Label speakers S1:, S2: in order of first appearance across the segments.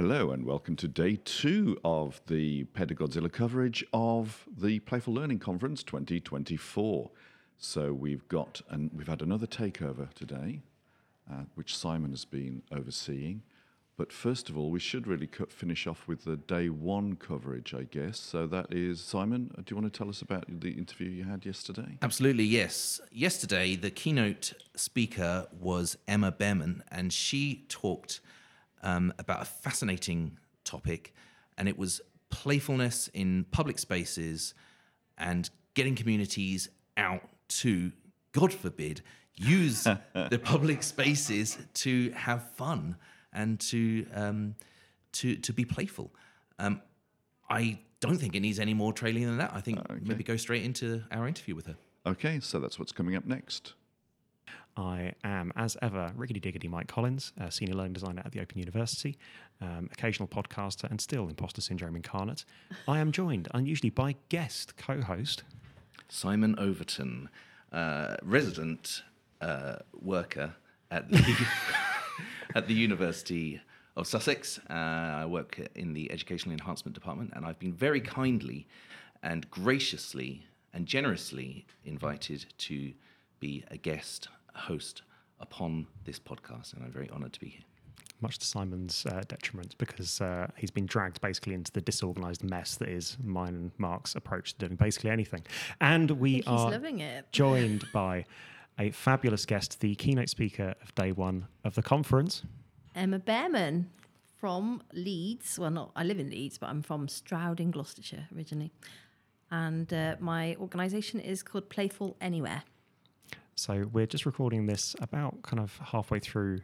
S1: Hello and welcome to day 2 of the Pedagodzilla coverage of the Playful Learning Conference 2024. So we've had another takeover today, which Simon has been overseeing. But first of all, we should really finish off with the day 1 coverage, I guess. So that is, Simon, do you want to tell us about the interview you had yesterday?
S2: Absolutely, yes. Yesterday, the keynote speaker was Emma Behrman, and she talked about a fascinating topic, and it was playfulness in public spaces and getting communities out to, God forbid, use the public spaces to have fun and to be playful. I don't think it needs any more trailing than that. I think maybe go straight into our interview with her.
S1: Okay, so that's what's coming up next.
S3: I am, as ever, riggedy-diggedy Mike Collins, Senior Learning Designer at the Open University, occasional podcaster and still imposter syndrome incarnate. I am joined unusually by guest co-host
S2: Simon Overton, resident worker at the, at the University of Sussex. I work in the Educational Enhancement Department, and I've been very kindly and graciously and generously invited to be a guest host upon this podcast, and I'm very honoured to be here.
S3: Much to Simon's detriment, because he's been dragged basically into the disorganised mess that is mine and Mark's approach to doing basically anything. And we are
S4: loving it.
S3: joined by a fabulous guest, the keynote speaker of day 1 of the conference,
S4: Emma Behrman from Leeds. Well, I live in Leeds, but I'm from Stroud in Gloucestershire originally. And my organisation is called Playful Anywhere.
S3: So we're just recording this about kind of halfway through,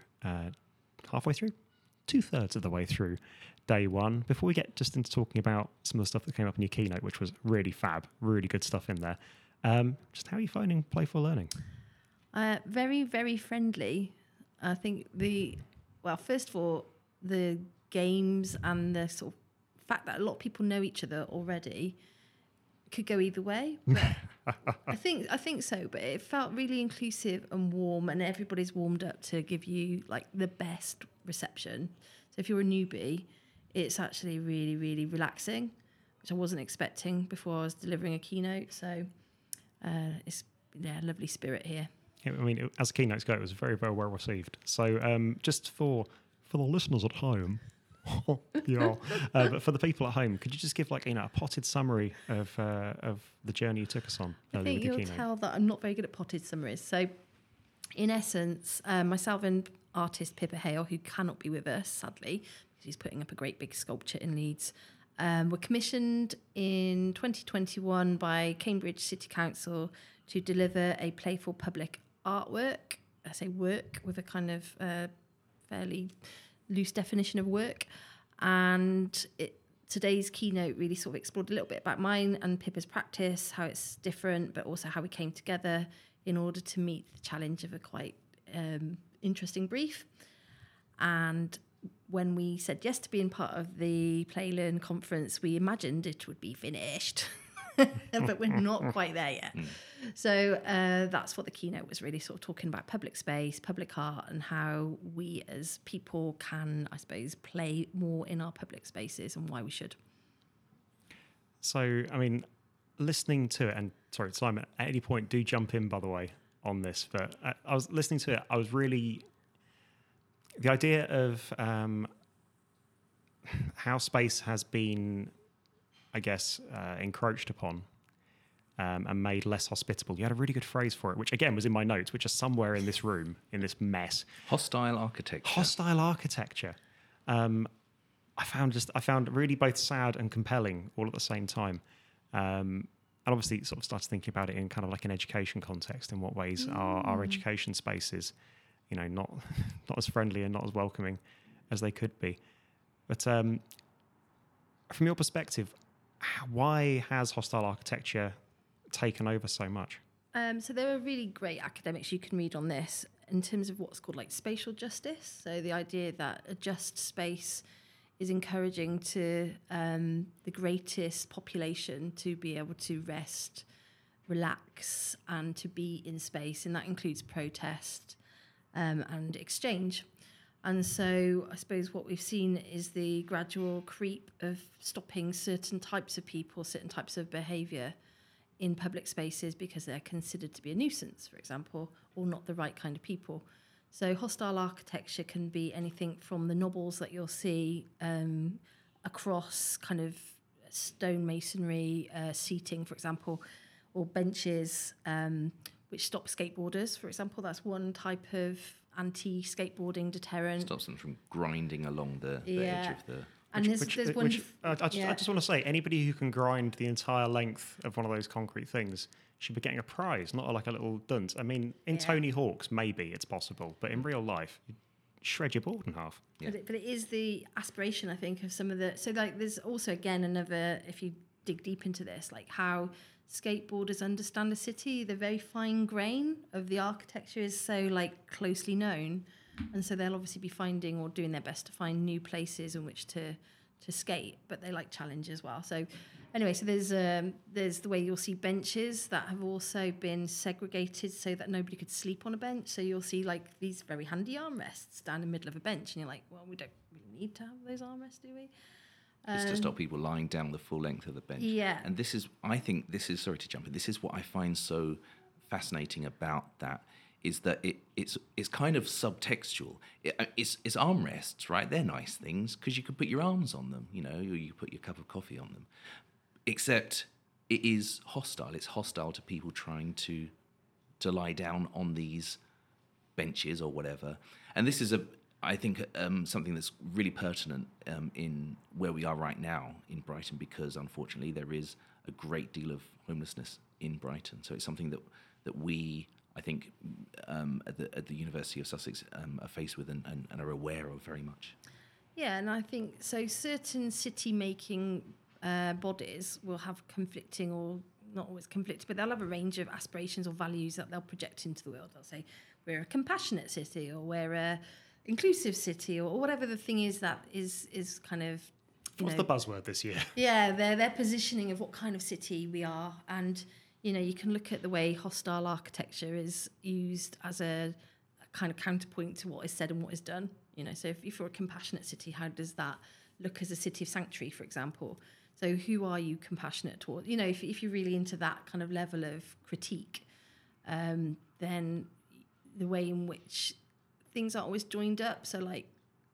S3: 2/3 of the way through day 1. Before we get just into talking about some of the stuff that came up in your keynote, which was really fab, really good stuff in there. Just how are you finding Playful Learning?
S4: Very, very friendly. I think first of all, the games and the sort of fact that a lot of people know each other already could go either way. But I think so, but it felt really inclusive and warm, and everybody's warmed up to give you like the best reception. So if you're a newbie, it's actually really, really relaxing, which I wasn't expecting before I was delivering a keynote. So it's lovely spirit here.
S3: I mean, as keynotes go, it was very, very well received. So just for the listeners at home, but for the people at home, could you just give a potted summary of the journey you took us on?
S4: I think you'll tell that I'm not very good at potted summaries. So in essence, myself and artist Pippa Hale, who cannot be with us, sadly, because he's putting up a great big sculpture in Leeds, were commissioned in 2021 by Cambridge City Council to deliver a playful public artwork. I say work with a kind of fairly loose definition of work, and today's keynote really sort of explored a little bit about mine and Pippa's practice, how it's different, but also how we came together in order to meet the challenge of a quite interesting brief. And when we said yes to being part of the Play Learn conference, we imagined it would be finished. But we're not quite there yet. So that's what the keynote was really sort of talking about: public space, public art, and how we as people can, I suppose, play more in our public spaces and why we should.
S3: So, I mean, listening to it, and sorry, Simon, at any point do jump in, by the way, on this, but I was listening to it, I was really... The idea of how space has been, I guess, encroached upon and made less hospitable. You had a really good phrase for it, which again was in my notes, which are somewhere in this room, in this mess.
S2: Hostile architecture.
S3: Hostile architecture. I found really both sad and compelling all at the same time. And obviously sort of started thinking about it in kind of like an education context. In what ways are our education spaces, not as friendly and not as welcoming as they could be. But from your perspective, why has hostile architecture taken over so much?
S4: So there are really great academics you can read on this in terms of what's called like spatial justice. So the idea that a just space is encouraging to the greatest population to be able to rest, relax, and to be in space, and that includes protest and exchange. And so I suppose what we've seen is the gradual creep of stopping certain types of people, certain types of behaviour in public spaces because they're considered to be a nuisance, for example, or not the right kind of people. So hostile architecture can be anything from the knobbles that you'll see across kind of stone masonry, seating, for example, or benches which stop skateboarders, for example. That's one type of anti-skateboarding deterrent.
S2: Stops them from grinding along the edge of the...
S4: And there's one...
S3: I just want to say, anybody who can grind the entire length of one of those concrete things should be getting a prize, not like a little dunce. I mean, in Tony Hawk's, maybe it's possible, but in real life, you shred your board in half.
S2: Yeah.
S4: But it is the aspiration, I think, of some of the... So, like, there's also, again, another, if you dig deep into this, like how skateboarders understand a city, the very fine grain of the architecture is so, like, closely known. And so they'll obviously be finding or doing their best to find new places in which to skate, but they like challenge as well. So anyway, so there's the way you'll see benches that have also been segregated so that nobody could sleep on a bench. So you'll see like these very handy armrests down in the middle of a bench, and you're like, well, we don't really need to have those armrests, do we?
S2: It's to stop people lying down the full length of the bench.
S4: Yeah.
S2: And this is, I think this is, sorry to jump in, this is what I find so fascinating about that, is that it's kind of subtextual. It's armrests, right? They're nice things because you could put your arms on them, you know, or you could put your cup of coffee on them. Except it is hostile. It's hostile to people trying to lie down on these benches or whatever. And this is I think something that's really pertinent in where we are right now in Brighton, because unfortunately there is a great deal of homelessness in Brighton. So it's something that we, I think, at the University of Sussex are faced with and are aware of very much. Yeah,
S4: and I think so. Certain city-making bodies will have conflicting, or not always conflicting, but they'll have a range of aspirations or values that they'll project into the world. They'll say, we're a compassionate city, or we're a inclusive city, or whatever the thing is that is kind of...
S3: What's the buzzword this year?
S4: Yeah, their positioning of what kind of city we are. And, you know, you can look at the way hostile architecture is used as a kind of counterpoint to what is said and what is done. You know, so if you're a compassionate city, how does that look as a city of sanctuary, for example? So who are you compassionate towards? You know, if you're really into that kind of level of critique, then the way in which things aren't always joined up. So, like,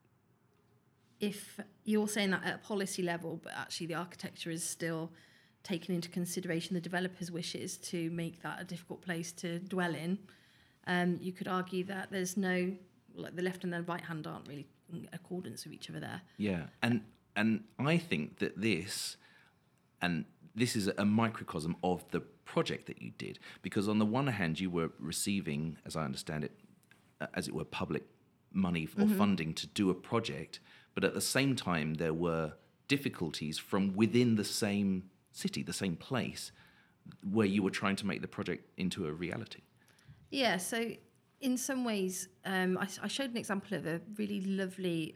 S4: if you're saying that at a policy level, but actually the architecture is still taking into consideration the developer's wishes to make that a difficult place to dwell in, you could argue that there's no, like, the left and the right hand aren't really in accordance with each other there.
S2: Yeah, and I think that this is a microcosm of the project that you did, because on the one hand you were receiving, as I understand it, as it were, public money or funding to do a project, but at the same time there were difficulties from within the same city, the same place, where you were trying to make the project into a reality.
S4: Yeah, so in some ways, I showed an example of a really lovely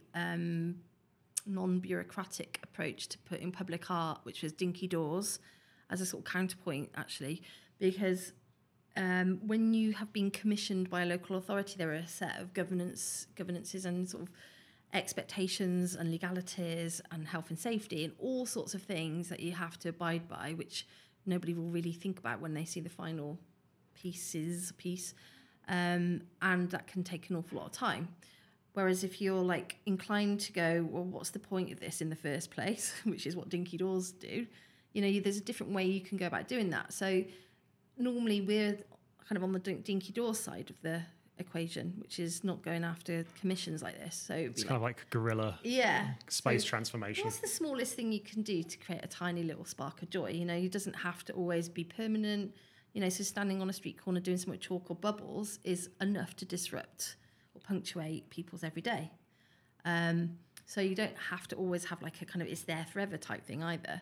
S4: non-bureaucratic approach to putting public art, which was Dinky Doors, as a sort of counterpoint, actually, because when you have been commissioned by a local authority, there are a set of governances and sort of expectations and legalities and health and safety and all sorts of things that you have to abide by, which nobody will really think about when they see the final piece. And that can take an awful lot of time. Whereas if you're like inclined to go, well, what's the point of this in the first place, which is what Dinky Doors do, you know, there's a different way you can go about doing that. So normally we're kind of on the Dinky Doors side of the equation, which is not going after commissions like this. So
S3: it's kind of like guerrilla space transformation.
S4: What's the smallest thing you can do to create a tiny little spark of joy? You know, it doesn't have to always be permanent. You know, so standing on a street corner doing something with chalk or bubbles is enough to disrupt or punctuate people's everyday. So you don't have to always have like a kind of it's there forever type thing either.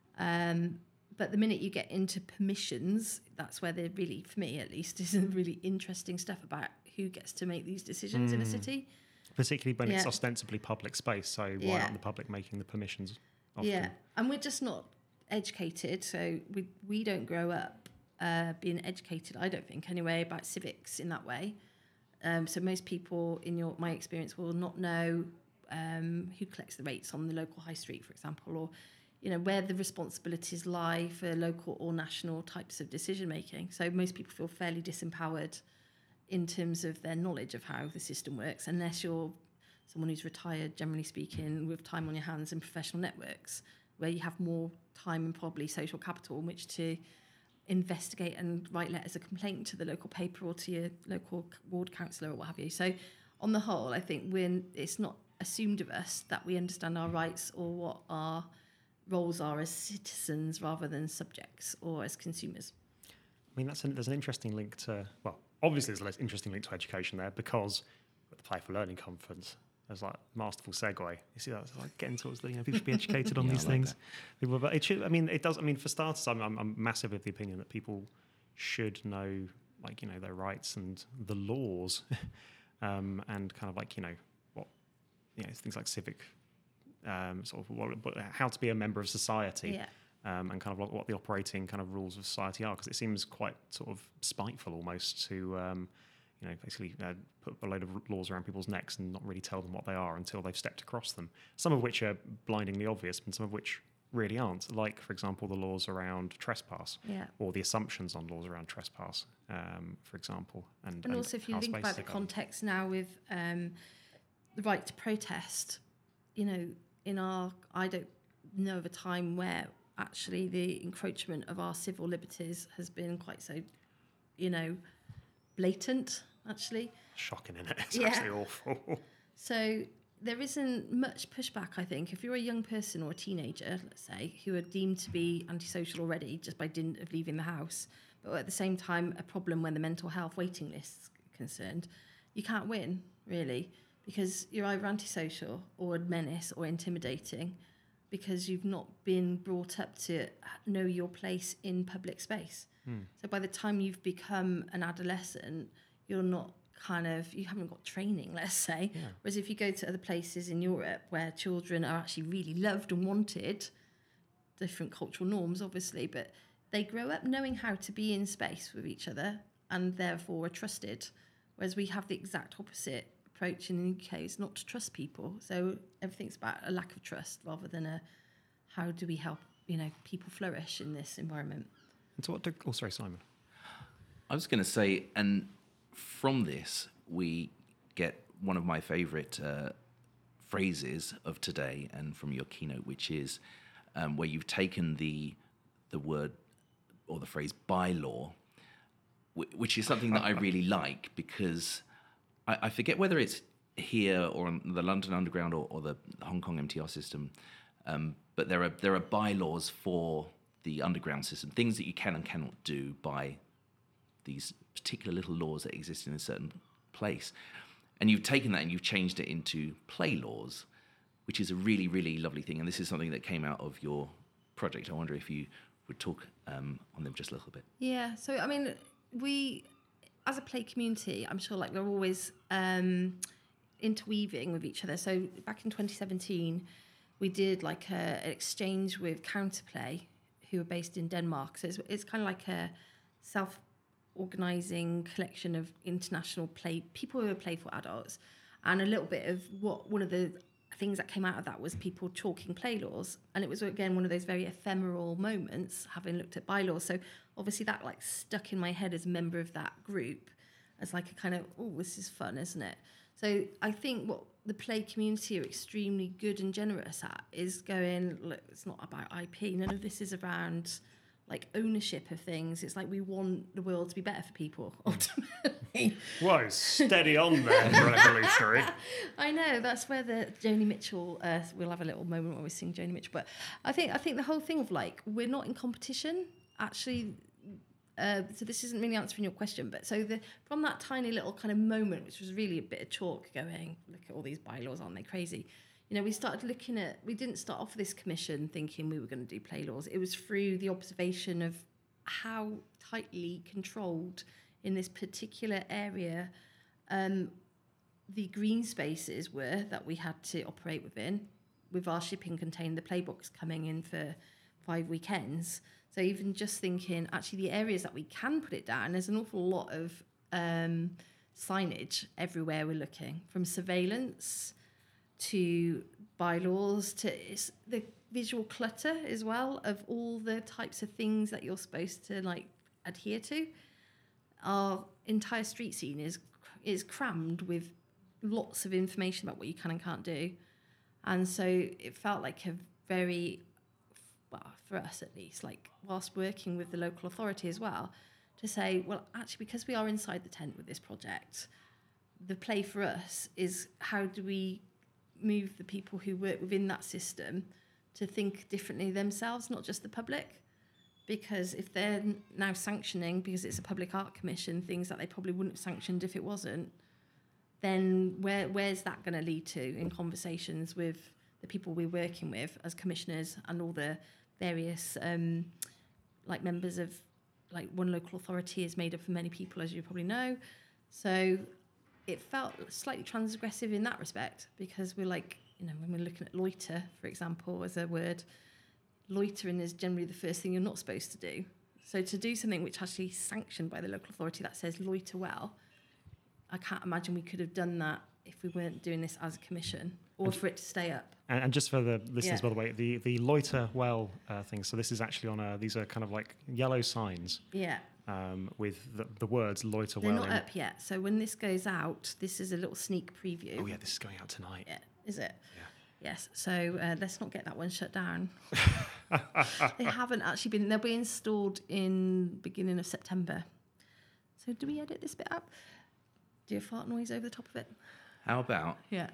S4: But the minute you get into permissions, that's where there really, for me at least, is really interesting stuff about who gets to make these decisions in a city.
S3: Particularly when it's ostensibly public space, so why aren't the public making the permissions often?
S4: Yeah, and we're just not educated, so we don't grow up being educated, I don't think, anyway, about civics in that way. So most people, in my experience, will not know who collects the rates on the local high street, for example, or where the responsibilities lie for local or national types of decision making. So most people feel fairly disempowered in terms of their knowledge of how the system works, unless you're someone who's retired, generally speaking, with time on your hands in professional networks, where you have more time and probably social capital in which to investigate and write letters of complaint to the local paper or to your local ward councillor or what have you. So on the whole, I think it's not assumed of us that we understand our rights or what our roles are as citizens rather than subjects or as consumers.
S3: I mean, there's an interesting link to, well, obviously there's an interesting link to education there, because at the Playful Learning Conference, there's like masterful segue. You see that? It's like getting towards people should be educated on these things. People, but it should, it does, for starters, I'm massive of the opinion that people should know, their rights and the laws, and kind of what, things like civic, sort of how to be a member of society.
S4: Yeah.
S3: And kind of what the operating kind of rules of society are, because it seems quite sort of spiteful almost to, basically put a load of laws around people's necks and not really tell them what they are until they've stepped across them. Some of which are blindingly obvious, and some of which really aren't. Like, for example, the laws around trespass, or the assumptions on laws around trespass, for example. And
S4: also, if you think about the context now with the right to protest, I don't know of a time where actually the encroachment of our civil liberties has been quite so, blatant, actually.
S3: Shocking, isn't it? It's actually awful.
S4: So there isn't much pushback, I think. If you're a young person or a teenager, let's say, who are deemed to be antisocial already just by dint of leaving the house, but at the same time a problem when the mental health waiting list's concerned, you can't win, really, because you're either antisocial or a menace or intimidating, because you've not been brought up to know your place in public space. So by the time you've become an adolescent, you're not you haven't got training, let's say.
S3: Yeah.
S4: Whereas if you go to other places in Europe where children are actually really loved and wanted, different cultural norms, obviously, but they grow up knowing how to be in space with each other and therefore are trusted. Whereas we have the exact opposite approach in the UK, is not to trust people. So everything's about a lack of trust rather than how do we help people flourish in this environment.
S3: And so sorry, Simon.
S2: I was going to say, and from this we get one of my favourite phrases of today, and from your keynote, which is where you've taken the word or the phrase bylaw, which is something that I really like, because I forget whether it's here or on the London Underground or the Hong Kong MTR system, but there are bylaws for the underground system, things that you can and cannot do by these particular little laws that exist in a certain place. And you've taken that and you've changed it into play laws, which is a really, really lovely thing. And this is something that came out of your project. I wonder if you would talk on them just a little bit.
S4: Yeah, so we, as a play community, I'm sure we're always interweaving with each other. So back in 2017, we did an exchange with Counterplay, who are based in Denmark. So it's kind of like a self-organising collection of international people who are playful adults. And a little bit of one of the things that came out of that was people chalking play laws. And it was, again, one of those very ephemeral moments, having looked at bylaws. So obviously that stuck in my head as a member of that group as a kind of, oh, this is fun, isn't it? So I think what the play community are extremely good and generous at is going, look, it's not about IP. None of this is around ownership of things. It's we want the world to be better for people, ultimately.
S3: Whoa, steady on there, revolutionary.
S4: I know, that's where the Joni Mitchell, we'll have a little moment where we sing Joni Mitchell, but I think the whole thing of we're not in competition, actually. So this isn't really answering your question, but from that tiny little kind of moment, which was really a bit of chalk going, look at all these bylaws, aren't they crazy? We started looking at, we didn't start off this commission thinking we were going to do play laws. It was through the observation of how tightly controlled in this particular area the green spaces were that we had to operate within, with our shipping container, the playbooks coming in for 5 weekends. So even just thinking, actually, the areas that we can put it down, there's an awful lot of signage everywhere we're looking, from surveillance to bylaws to the visual clutter as well of all the types of things that you're supposed to like adhere to. Our entire street scene is crammed with lots of information about what you can and can't do. And so it felt like a very, well, for us at least, like whilst working with the local authority as well, to say, well, actually, because we are inside the tent with this project, the play for us is how do we move the people who work within that system to think differently themselves, not just the public. Because if they're now sanctioning, because it's a public art commission, things that they probably wouldn't have sanctioned if it wasn't, then where's that going to lead to in conversations with the people we're working with as commissioners and all the various like members of, like, one local authority is made up of many people, as you probably know. So it felt slightly transgressive in that respect, because we're like, you know, when we're looking at loiter, for example, as a word, loitering is generally the first thing you're not supposed to do. So to do something which actually is sanctioned by the local authority that says loiter well, I can't imagine we could have done that if we weren't doing this as a commission, or for it to stay up.
S3: And just for the listeners, by the way, the loiter well thing. So this is actually on these are kind of like yellow signs.
S4: Yeah.
S3: With the words loiter
S4: They're
S3: well.
S4: not up yet. So when this goes out, this is a little sneak preview.
S3: Oh yeah, this is going out tonight.
S4: Yeah. Is it?
S3: Yeah.
S4: Yes. So let's not get that one shut down. They haven't actually been. They'll be installed in beginning of September. So do we edit this bit up? Do a fart noise over the top of it?
S2: How about
S4: Yeah.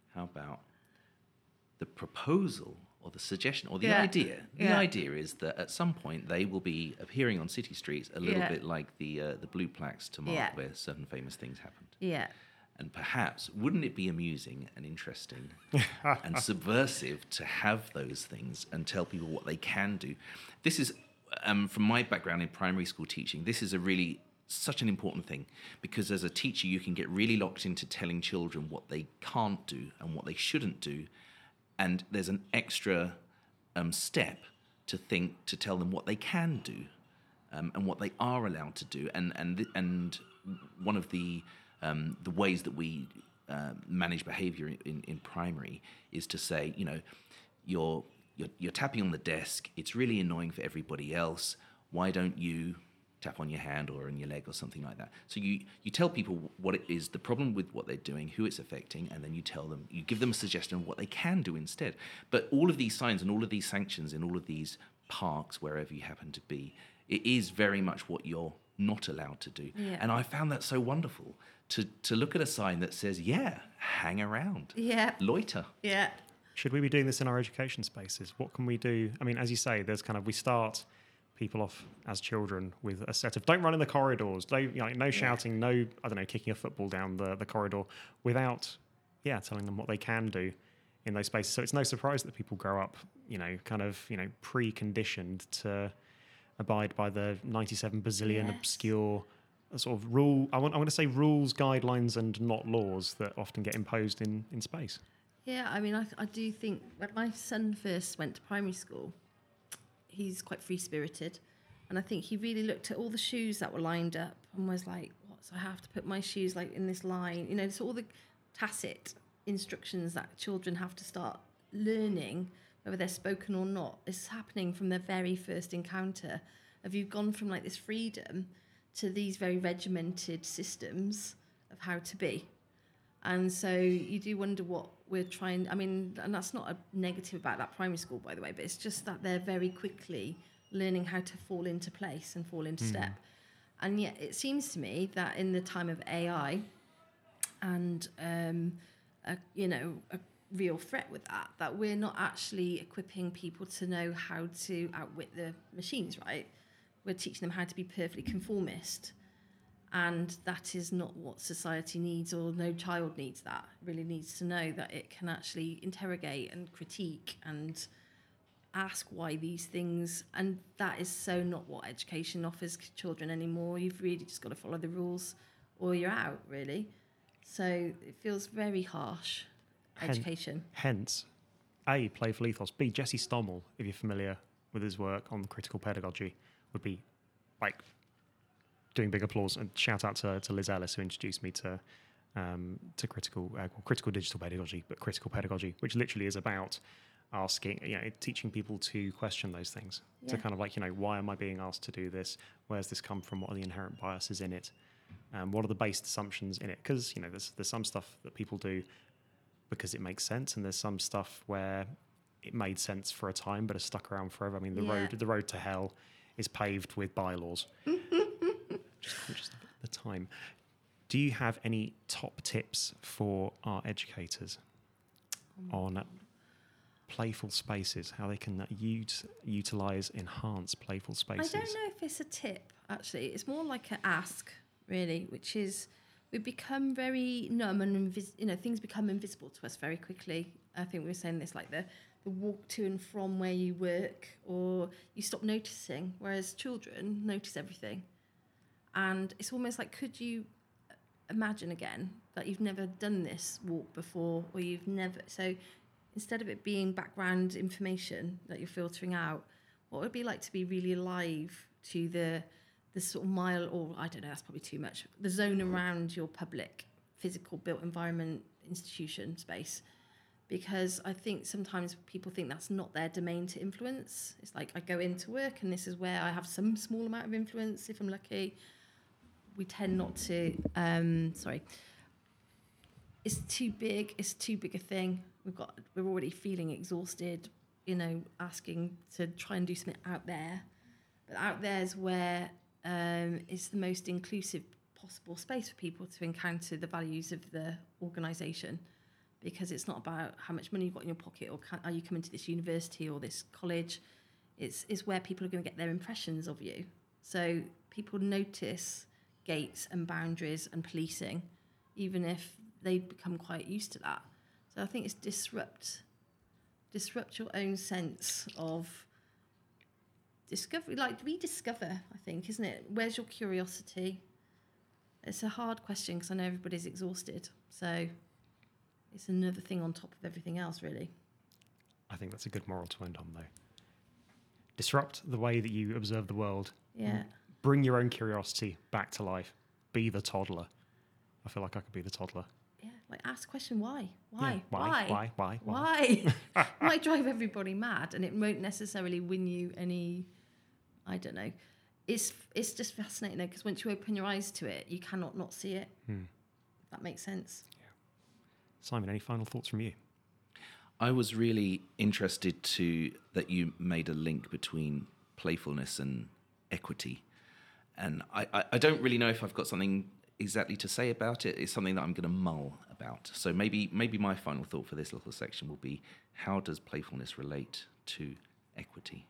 S2: the proposal or the suggestion or the
S4: Yeah.
S2: idea? The
S4: Yeah.
S2: idea is that at some point they will be appearing on city streets a little
S4: Yeah.
S2: bit like the blue plaques to mark
S4: Yeah.
S2: where certain famous things happened.
S4: Yeah.
S2: And perhaps, wouldn't it be amusing and interesting and subversive to have those things and tell people what they can do? This is, from my background in primary school teaching, this is such an important thing, because as a teacher, you can get really locked into telling children what they can't do and what they shouldn't do. And there's an extra step to tell them what they can do and what they are allowed to do. And one of the ways that we manage behaviour in primary is to say, you know, you're tapping on the desk. It's really annoying for everybody else. Why don't you tap on your hand or on your leg or something like that? So you tell people what it is, the problem with what they're doing, who it's affecting, and then you give them a suggestion of what they can do instead. But all of these signs and all of these sanctions in all of these parks, wherever you happen to be, it is very much what you're not allowed to do.
S4: Yeah.
S2: And I found that so wonderful to look at a sign that says, yeah, hang around,
S4: Yeah.
S2: loiter.
S4: Yeah.
S3: Should we be doing this in our education spaces? What can we do? I mean, as you say, we start people off as children with a set of don't run in the corridors, no shouting, no, I don't know, kicking a football down the corridor without, telling them what they can do in those spaces. So it's no surprise that people grow up, preconditioned to abide by the 97 bazillion
S4: Yes.
S3: obscure sort of rule. I want to say rules, guidelines, and not laws that often get imposed in space.
S4: Yeah, I mean, I do think when my son first went to primary school, he's quite free-spirited. And I think he really looked at all the shoes that were lined up and was like, what, so I have to put my shoes like in this line? You know, it's all the tacit instructions that children have to start learning, whether they're spoken or not. This is happening from their very first encounter. Have you gone from like this freedom to these very regimented systems of how to be? And so you do wonder what we're trying, I mean, and that's not a negative about that primary school, by the way, but it's just that they're very quickly learning how to fall into place and fall into step. And yet it seems to me that in the time of AI and, a real threat with that we're not actually equipping people to know how to outwit the machines, right? We're teaching them how to be perfectly conformist. And that is not what society needs, or no child needs that. It really needs to know that it can actually interrogate and critique and ask why these things, and that is so not what education offers children anymore. You've really just got to follow the rules or you're out, really. So it feels very harsh, education.
S3: Hence, A, playful ethos, B, Jesse Stommel, if you're familiar with his work on critical pedagogy, would be like doing big applause, and shout out to Liz Ellis, who introduced me to critical digital pedagogy, but critical pedagogy, which literally is about asking, teaching people to question those things.
S4: Yeah.
S3: To kind of like, why am I being asked to do this? Where's this come from? What are the inherent biases in it? What are the based assumptions in it? Because there's some stuff that people do because it makes sense, and there's some stuff where it made sense for a time but has stuck around forever. I mean, the road to hell is paved with bylaws. Just conscious of the time. Do you have any top tips for our educators on playful spaces, how they can utilize, enhance playful spaces?
S4: I don't know if it's a tip, actually. It's more like an ask, really, which is we become very numb and things become invisible to us very quickly. I think we were saying this, like the walk to and from where you work, or you stop noticing, whereas children notice everything. And it's almost like, could you imagine again that you've never done this walk before, or you've never... So instead of it being background information that you're filtering out, what would it be like to be really alive to the sort of mile, or I don't know, that's probably too much, the zone around your public, physical built environment, institution, space? Because I think sometimes people think that's not their domain to influence. It's like, I go into work and this is where I have some small amount of influence if I'm lucky. We tend not to, it's too big a thing. We're already feeling exhausted, asking to try and do something out there. But out there is where it's the most inclusive possible space for people to encounter the values of the organisation, because it's not about how much money you've got in your pocket, or are you coming to this university or this college. It's where people are going to get their impressions of you. So people notice gates and boundaries and policing, even if they become quite used to that. So I think it's disrupt your own sense of discovery, like rediscover, I think, isn't it? Where's your curiosity? It's a hard question because I know everybody's exhausted. So it's another thing on top of everything else, really.
S3: I think that's a good moral to end on, though. Disrupt the way that you observe the world.
S4: Yeah.
S3: Bring your own curiosity back to life. Be the toddler. I feel like I could be the toddler.
S4: Yeah, like ask the question, why?
S3: Yeah, why?
S4: Why? It might drive everybody mad, and it won't necessarily win you any, I don't know. It's just fascinating, though, because once you open your eyes to it, you cannot not see it. If that makes sense.
S3: Yeah. Simon, any final thoughts from you?
S2: I was really interested that you made a link between playfulness and equity. And I don't really know if I've got something exactly to say about it. It's something that I'm going to mull about. So maybe my final thought for this little section will be, how does playfulness relate to equity?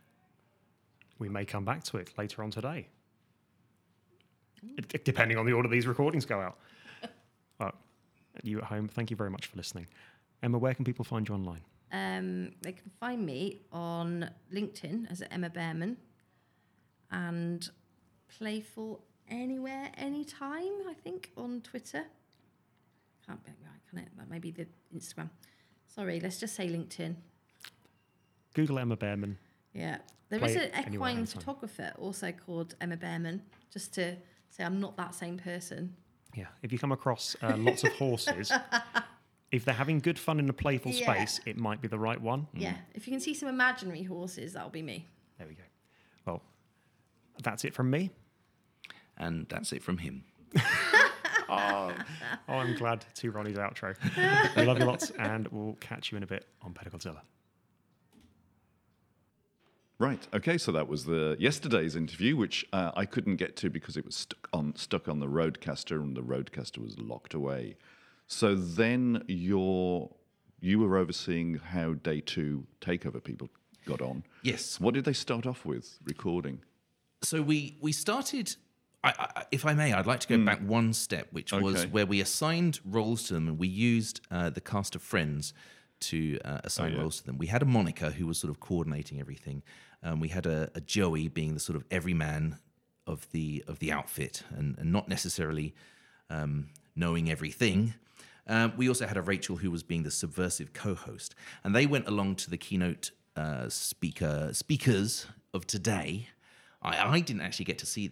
S3: We may come back to it later on today, depending on the order these recordings go out. You at home, thank you very much for listening. Emma, where can people find you online?
S4: They can find me on LinkedIn as Emma Behrman, and Playful Anywhere, Anytime, I think, on Twitter. Can't be right, can it? That may be the Instagram. Sorry, let's just say LinkedIn.
S3: Google Emma Behrman.
S4: Yeah. There is an equine photographer also called Emma Behrman, just to say I'm not that same person.
S3: Yeah. If you come across lots of horses, if they're having good fun in a playful space, it might be the right one.
S4: Yeah. If you can see some imaginary horses, that'll be me.
S3: There we go. Well, that's it from me.
S2: And that's it from him.
S3: I'm glad to Ronnie's outro. I love you lots, and we'll catch you in a bit on Pedagodzilla.
S1: Right. Okay. So that was yesterday's interview, which I couldn't get to because it was stuck on the Rodecaster, and the Rodecaster was locked away. So then you were overseeing how day 2 takeover people got on.
S2: Yes.
S1: What did they start off with recording?
S2: So we started. If I may, I'd like to go back one step, which was where we assigned roles to them, and we used the cast of Friends to assign roles to them. We had a Monica who was sort of coordinating everything. We had a Joey being the sort of everyman of the outfit, and not necessarily knowing everything. We also had a Rachel who was being the subversive co-host, and they went along to the keynote speakers of today. I didn't actually get to see them,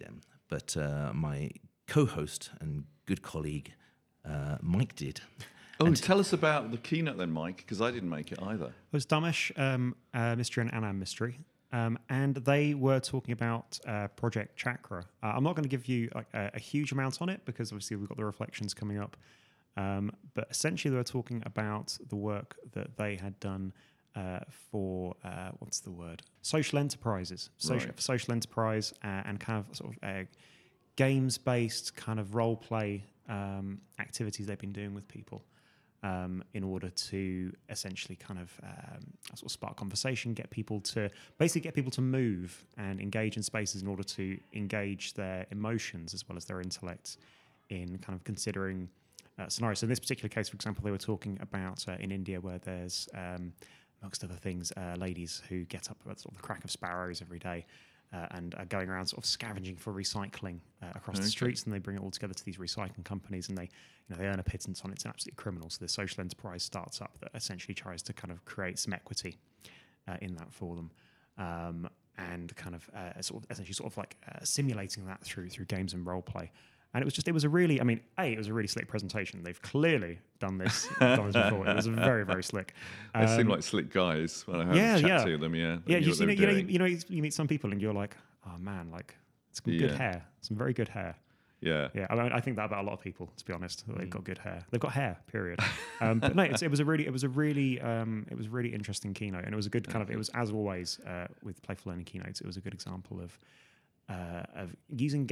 S2: but my co-host and good colleague Mike did.
S1: Oh, tell us about the keynote then, Mike, because I didn't make it either.
S3: It was Damesh, Mystery and Anand Mystery. And they were talking about Project Chakra. I'm not going to give you a huge amount on it because obviously we've got the reflections coming up. But essentially they were talking about the work that they had done for, what's the word? Social enterprises. Social enterprise and kind of sort of games-based kind of role-play activities they've been doing with people. In order to essentially kind of sort of spark conversation, get people to move and engage in spaces in order to engage their emotions as well as their intellect in kind of considering scenarios. So in this particular case, for example, they were talking about in India where there's, amongst other things, ladies who get up at sort of the crack of sparrows every day and are going around sort of scavenging for recycling across the streets, and they bring it all together to these recycling companies, and they earn a pittance on it. It's an absolute criminal. So the social enterprise starts up that essentially tries to kind of create some equity in that for them, and kind of simulating that through games and role play. And it was a really slick presentation. They've clearly done this before. It was very, very slick.
S1: They seem like slick guys when I have a chat to them. Yeah,
S3: you meet some people and you're like, oh man, like it's got good hair, some very good hair.
S1: Yeah.
S3: I think that about a lot of people. To be honest, they've got good hair. They've got hair. Period. But no, it was a really interesting keynote, and it was a good kind of. It was, as always with playful learning keynotes, it was a good example of using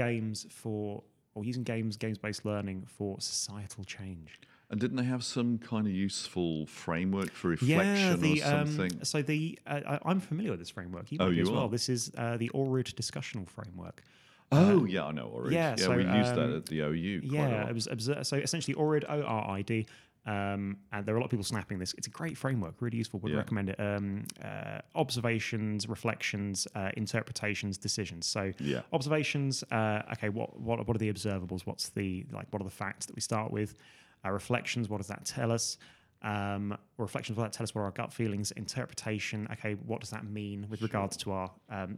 S3: games-based learning for societal change.
S1: And didn't they have some kind of useful framework for reflection or something?
S3: So I'm familiar with this framework. You might be as well. This is the ORID discussional framework.
S1: Oh, yeah, I know ORID. Yeah, so, we used that at the OU quite a lot.
S3: It was so essentially ORID, ORID. And there are a lot of people snapping this. It's a great framework, really useful. Would recommend it. Observations, reflections, interpretations, decisions. So observations. Okay, what are the observables? What are the facts that we start with? Reflections. What does that tell us? Reflections. What does that tell us? What are our gut feelings? Interpretation. Okay, what does that mean with regards to our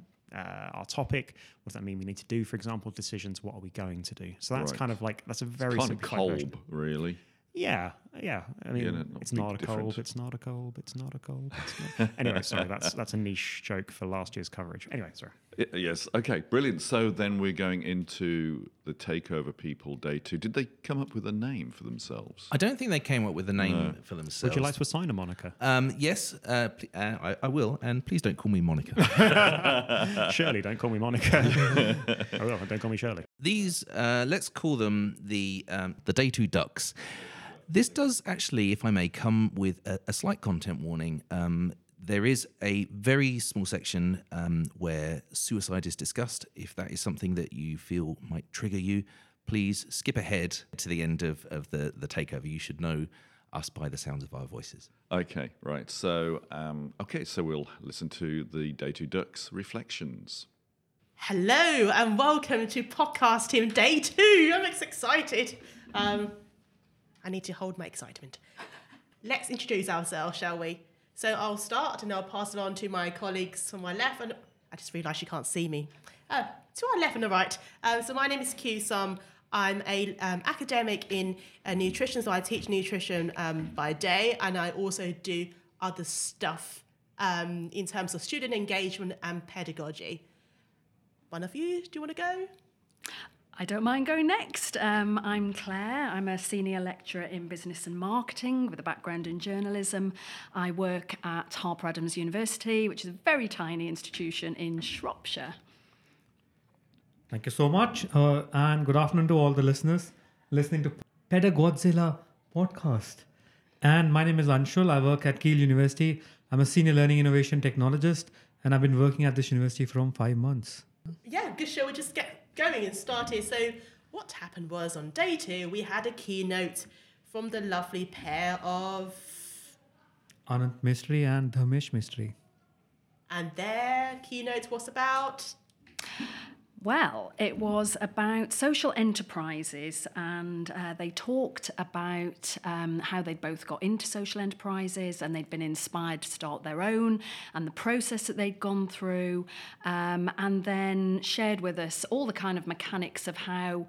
S3: topic? What does that mean we need to do? For example, decisions. What are we going to do? So that's kind of that's a very simplified version.
S1: Really.
S3: Yeah. I mean, it's not a Kolb. It's not a Kolb. It's not a Kolb. Anyway, sorry, that's a niche joke for last year's coverage. Anyway, sorry.
S1: Yes. Okay. Brilliant. So then we're going into the Takeover People Day 2. Did they come up with a name for themselves?
S2: I don't think they came up with a name for themselves.
S3: Would you like to assign a moniker?
S2: Yes, I will. And please don't call me Monica.
S3: Shirley, don't call me Monica. I will. Don't call me Shirley.
S2: These, let's call them the Day 2 Ducks. This does actually, if I may, come with a slight content warning. There is a very small section where suicide is discussed. If that is something that you feel might trigger you, please skip ahead to the end of the takeover. You should know us by the sounds of our voices.
S1: Okay, right. So, so we'll listen to the Day 2 Ducks reflections.
S5: Hello and welcome to Podcast Team Day 2. I'm excited. I need to hold my excitement. Let's introduce ourselves, shall we? So I'll start and I'll pass it on to my colleagues to my left. And I just realised you can't see me. To our left and the right. So my name is Q Sum. I'm a academic in nutrition, so I teach nutrition by day, and I also do other stuff in terms of student engagement and pedagogy. One of you, do you want to go?
S6: I don't mind going next. I'm Claire. I'm a senior lecturer in business and marketing with a background in journalism. I work at Harper Adams University, which is a very tiny institution in Shropshire.
S7: Thank you so much. And good afternoon to all the listeners listening to Pedagodzilla podcast. And my name is Anshul. I work at Keele University. I'm a senior learning innovation technologist, and I've been working at this university for 5 months.
S5: Yeah, good. Shall we just get going and started? So what happened was on day 2, we had a keynote from the lovely pair of
S7: Anand Mystery and Damesh Mystery.
S5: And their keynote was about
S6: Well, it was about social enterprises, and they talked about how they'd both got into social enterprises and they'd been inspired to start their own, and the process that they'd gone through, and then shared with us all the kind of mechanics of how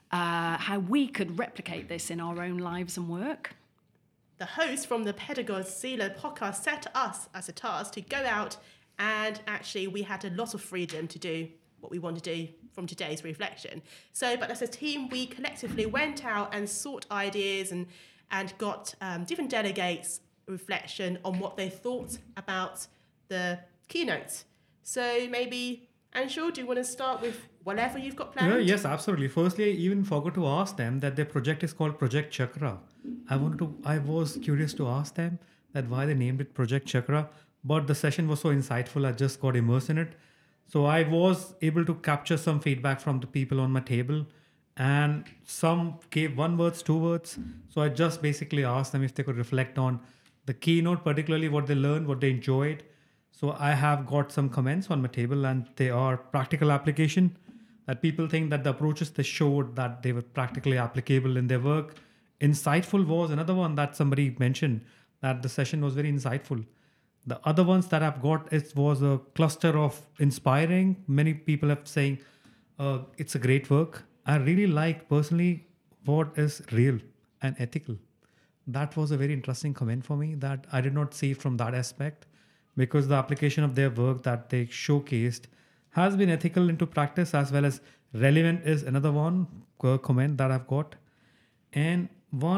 S6: we could replicate this in our own lives and work.
S5: The host from the Pedagodzilla podcast set us as a task to go out, and actually we had a lot of freedom to do what we want to do from today's reflection. So, but as a team, we collectively went out and sought ideas and got different delegates reflection on what they thought about the keynotes. So maybe, Anshul, do you want to start with whatever you've got planned?
S7: Yes, absolutely. Firstly, I even forgot to ask them that their project is called Project Chakra. I was curious to ask them that why they named it Project Chakra, but the session was so insightful, I just got immersed in it. So I was able to capture some feedback from the people on my table, and some gave 1 word, 2 words. So I just basically asked them if they could reflect on the keynote, particularly what they learned, what they enjoyed. So I have got some comments on my table, and they are practical application, that people think that the approaches they showed, that they were practically applicable in their work. Insightful was another one that somebody mentioned, that the session was very insightful. The other ones that I've got, it was a cluster of inspiring. Many people have saying it's a great work. I really like personally what is real and ethical. That was a very interesting comment for me that I did not see from that aspect, because the application of their work that they showcased has been ethical into practice as well as relevant is another one comment that I've got. And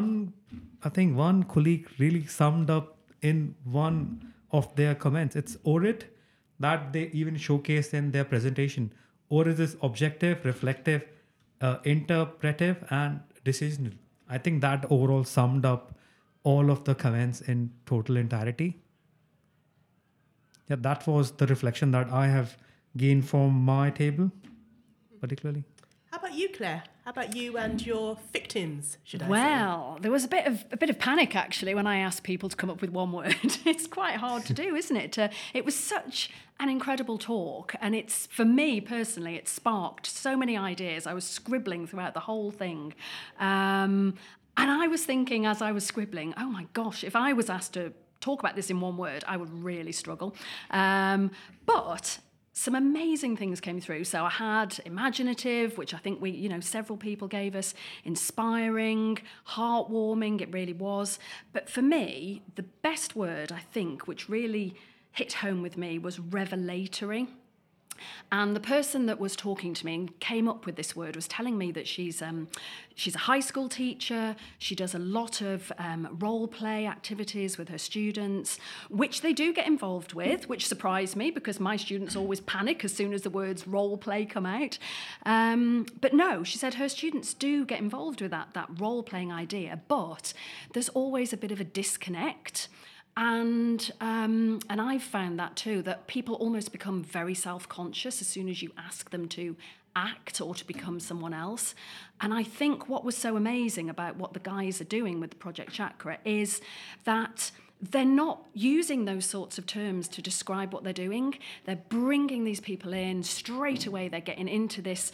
S7: I think one colleague really summed up in one of their comments. It's ORIT that they even showcased in their presentation. ORIT is objective, reflective, interpretive, and decisional. I think that overall summed up all of the comments in total entirety. Yeah, that was the reflection that I have gained from my table, particularly.
S5: How about you, Claire? How about you and your victims, should I say?
S6: Well, there was a bit of panic actually when I asked people to come up with 1 word. It's quite hard to do, isn't it? It was such an incredible talk, and it's, for me personally, it sparked so many ideas. I was scribbling throughout the whole thing. And I was thinking as I was scribbling, oh my gosh, if I was asked to talk about this in 1 word, I would really struggle. But some amazing things came through. So I had imaginative, which I think several people gave us, inspiring, heartwarming, it really was. But for me, the best word, I think, which really hit home with me was revelatory. And the person that was talking to me and came up with this word was telling me that she's a high school teacher. She does a lot of role play activities with her students, which they do get involved with, which surprised me because my students always panic as soon as the words role play come out. But no, she said her students do get involved with that role playing idea, but there's always a bit of a disconnect. And I've found that too, that people almost become very self-conscious as soon as you ask them to act or to become someone else. And I think what was so amazing about what the guys are doing with the Project Chakra is that they're not using those sorts of terms to describe what they're doing. They're bringing these people in straight away. They're getting into this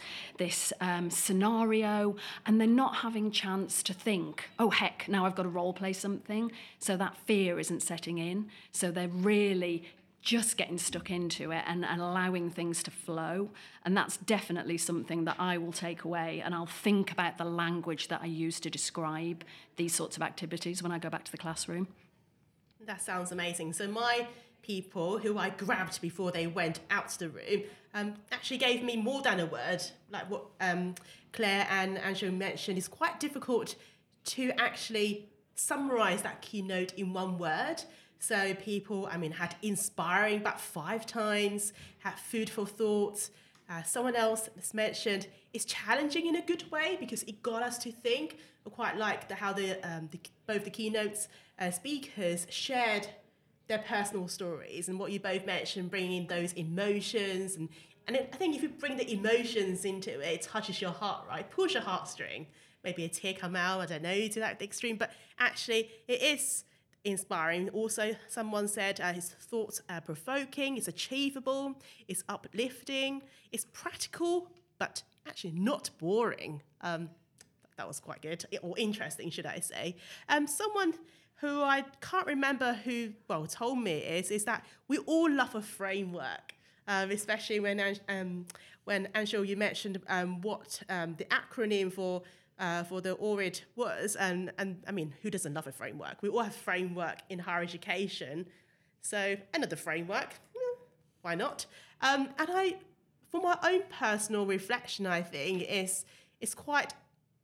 S6: scenario, and they're not having chance to think, oh, heck, now I've got to role play something. So that fear isn't setting in. So they're really just getting stuck into it and allowing things to flow. And that's definitely something that I will take away, and I'll think about the language that I use to describe these sorts of activities when I go back to the classroom.
S5: That sounds amazing. So my people, who I grabbed before they went out to the room, actually gave me more than a word. Like what Claire and Anshul mentioned, it's quite difficult to actually summarise that keynote in 1 word. So people, had inspiring about 5 times, had food for thought. Someone else has mentioned it's challenging in a good way because it got us to think. I quite like how both the keynotes speakers shared their personal stories, and what you both mentioned, bringing those emotions. And I think if you bring the emotions into it, it touches your heart, right? Pulls your heartstring. Maybe a tear come out, I don't know, to that extreme. But actually, it is inspiring. Also, someone said his thoughts are provoking, it's achievable, it's uplifting, it's practical, but actually not boring. That was quite good, or interesting, should I say. Someone who I can't remember who, told me is that we all love a framework, especially when Anshul, you mentioned what the acronym for the ORID was, and I mean, who doesn't love a framework? We all have framework in higher education, so another framework, why not? And for my own personal reflection, I think it's quite,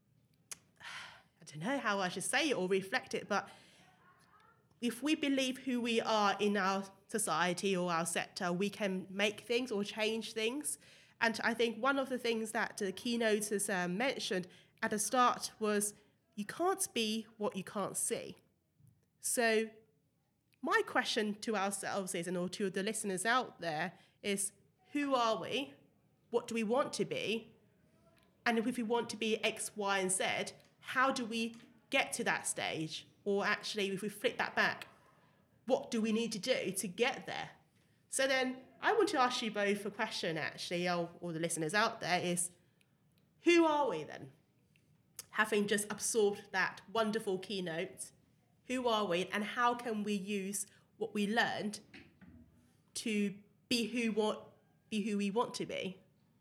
S5: I don't know how I should say it or reflect it, but if we believe who we are in our society or our sector, we can make things or change things. And I think one of the things that the keynote has mentioned at the start was you can't be what you can't see. So my question to ourselves is, and or to the listeners out there, is who are we? What do we want to be? And if we want to be X, Y, and Z, how do we get to that stage? Or actually, if we flip that back, what do we need to do to get there? So then I want to ask you both a question, actually, or the listeners out there, is who are we then? Having just absorbed that wonderful keynote, who are we and how can we use what we learned to be who we want to be?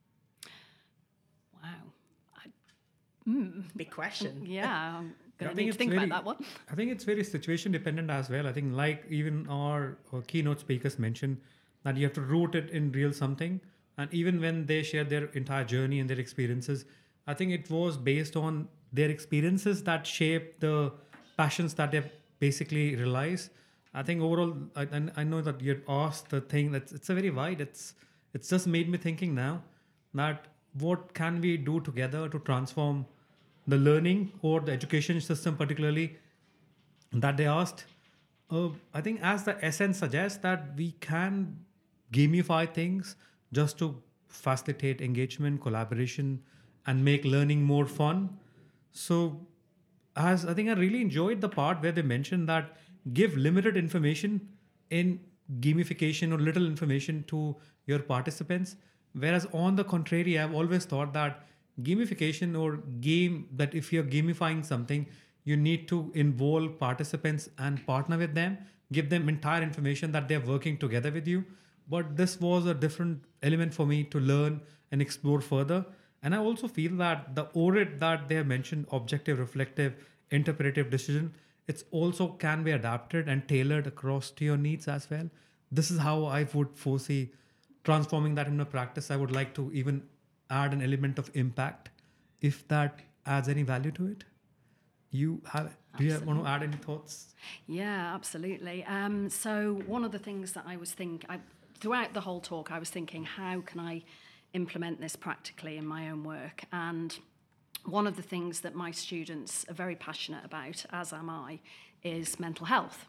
S6: Wow.
S5: Big question.
S6: Yeah, I'm going
S7: I
S6: to
S7: think
S6: need to
S7: it's
S6: think
S7: very-
S6: about that one.
S7: I think it's very situation dependent as well. I think like even our keynote speakers mentioned that you have to root it in real something. And even when they share their entire journey and their experiences, I think it was based on their experiences that shape the passions that they basically realize. I think overall, I know that you asked the thing that it's a very wide. It's just made me thinking now that what can we do together to transform the learning or the education system, particularly that they asked. I think as the essence suggests that we can gamify things just to facilitate engagement, collaboration, and make learning more fun. So as I think I really enjoyed the part where they mentioned that give limited information in gamification or little information to your participants. Whereas on the contrary, I've always thought that gamification or game, that if you're gamifying something, you need to involve participants and partner with them, give them entire information that they're working together with you. But this was a different element for me to learn and explore further. And I also feel that the ORID that they have mentioned, objective, reflective, interpretive decision, it's also can be adapted and tailored across to your needs as well. This is how I would foresee transforming that into practice. I would like to even add an element of impact if that adds any value to it. Do you want to add any thoughts?
S6: Yeah, absolutely. So one of the things that I was thinking, throughout the whole talk, I was thinking, how can I implement this practically in my own work? And one of the things that my students are very passionate about, as am I, is mental health.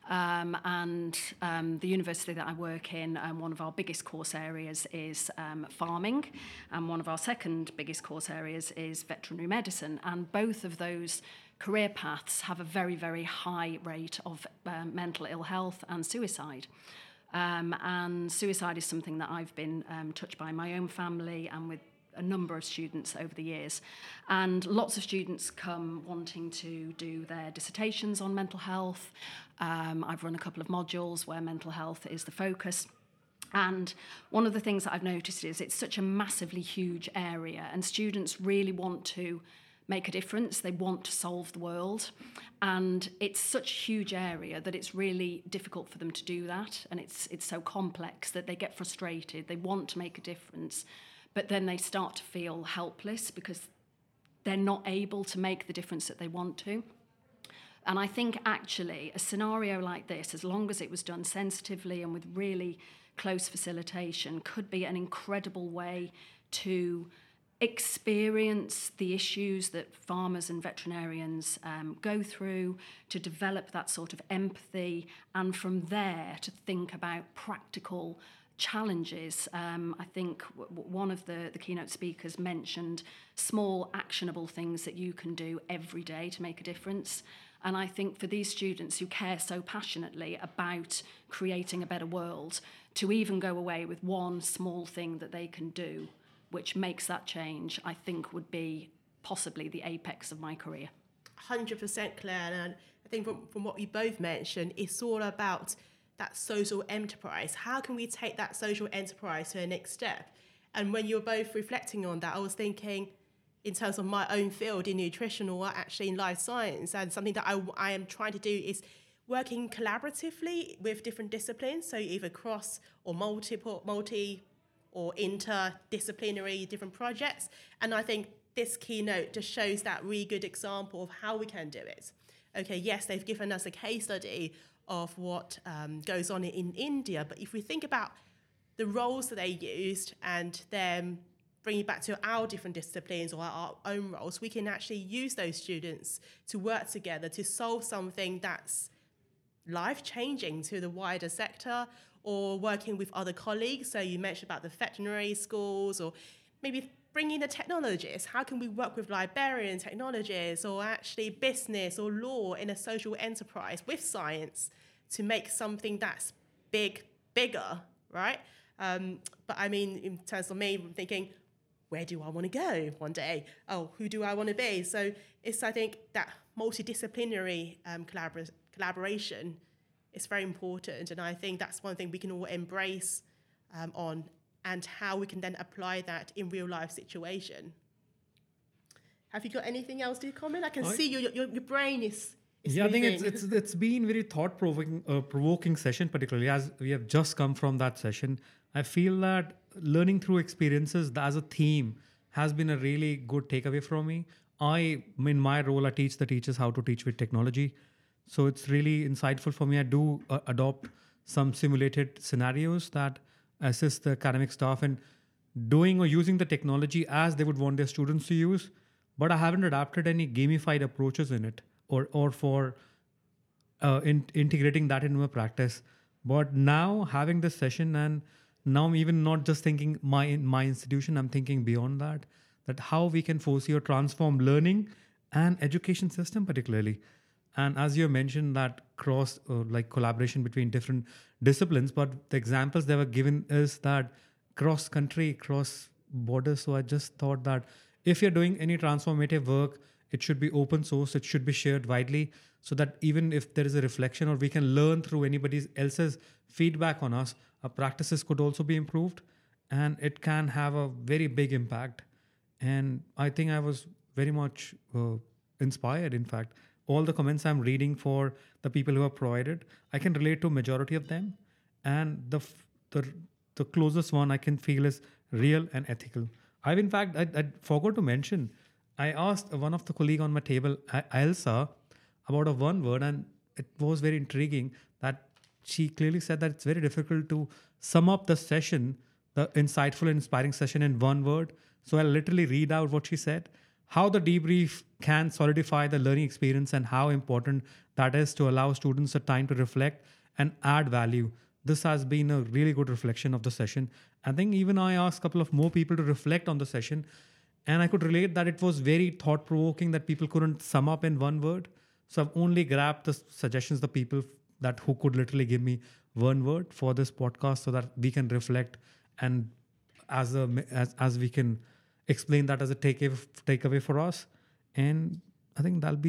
S6: The university that I work in, one of our biggest course areas is farming, and one of our second biggest course areas is veterinary medicine. And both of those career paths have a very, very high rate of mental ill health and suicide. And suicide is something that I've been touched by in my own family and with a number of students over the years. And lots of students come wanting to do their dissertations on mental health. I've run a couple of modules where mental health is the focus. And one of the things that I've noticed is it's such a massively huge area, and students really want to make a difference. They want to solve the world. And it's such a huge area that it's really difficult for them to do that. And it's so complex that they get frustrated. They want to make a difference, but then they start to feel helpless because they're not able to make the difference that they want to. And I think actually a scenario like this, as long as it was done sensitively and with really close facilitation, could be an incredible way to experience the issues that farmers and veterinarians go through, to develop that sort of empathy, and from there to think about practical challenges. I think one of the keynote speakers mentioned small actionable things that you can do every day to make a difference. And I think for these students who care so passionately about creating a better world, to even go away with one small thing that they can do which makes that change, I think would be possibly the apex of my career.
S5: 100% Claire, and I think from what you both mentioned, it's all about that social enterprise. How can we take that social enterprise to the next step? And when you were both reflecting on that, I was thinking in terms of my own field in nutrition or actually in life science, and something that I am trying to do is working collaboratively with different disciplines, so either cross or multi or interdisciplinary different projects. And I think this keynote just shows that really good example of how we can do it. Okay, yes, they've given us a case study of what goes on in India, but if we think about the roles that they used and then bring it back to our different disciplines or our own roles, we can actually use those students to work together to solve something that's life-changing to the wider sector, or working with other colleagues. So you mentioned about the veterinary schools, or maybe bring in the technologists. How can we work with librarians, technologists, or actually business or law in a social enterprise with science to make something that's bigger, right? But I mean, in terms of me, I'm thinking, where do I want to go one day? Oh, who do I want to be? So it's, I think, that multidisciplinary collaboration is very important. And I think that's one thing we can all embrace on, and how we can then apply that in real life situation. Have you got anything else to comment? I can see your brain is
S7: yeah, I think
S5: moving.
S7: it's been very provoking session, particularly as we have just come from that session. I feel that learning through experiences as a theme has been a really good takeaway from me. In my role, I teach the teachers how to teach with technology. So it's really insightful for me. I do adopt some simulated scenarios that assist the academic staff in doing or using the technology as they would want their students to use. But I haven't adapted any gamified approaches in it or for integrating that into my practice. But now having this session, and now I'm even not just thinking my institution, I'm thinking beyond that how we can foresee or transform learning and education system particularly. And as you mentioned, that cross collaboration between different disciplines, but the examples they were given is that cross country, cross borders. So I just thought that if you're doing any transformative work, it should be open source, it should be shared widely, so that even if there is a reflection or we can learn through anybody else's feedback on us, our practices could also be improved, and it can have a very big impact. And I think I was very much inspired, in fact. All the comments I'm reading for the people who have provided, I can relate to majority of them. And the closest one I can feel is real and ethical. I forgot to mention, I asked one of the colleague on my table, Elsa, about a one word, and it was very intriguing that she clearly said that it's very difficult to sum up the session, the insightful and inspiring session, in one word. So I'll literally read out what she said. How the debrief can solidify the learning experience and how important that is to allow students the time to reflect and add value. This has been a really good reflection of the session. I think even I asked a couple of more people to reflect on the session, and I could relate that it was very thought-provoking that people couldn't sum up in one word. So I've only grabbed the suggestions, the people who could literally give me one word for this podcast, so that we can reflect, and as we can explain that as a takeaway for us. And I think that'll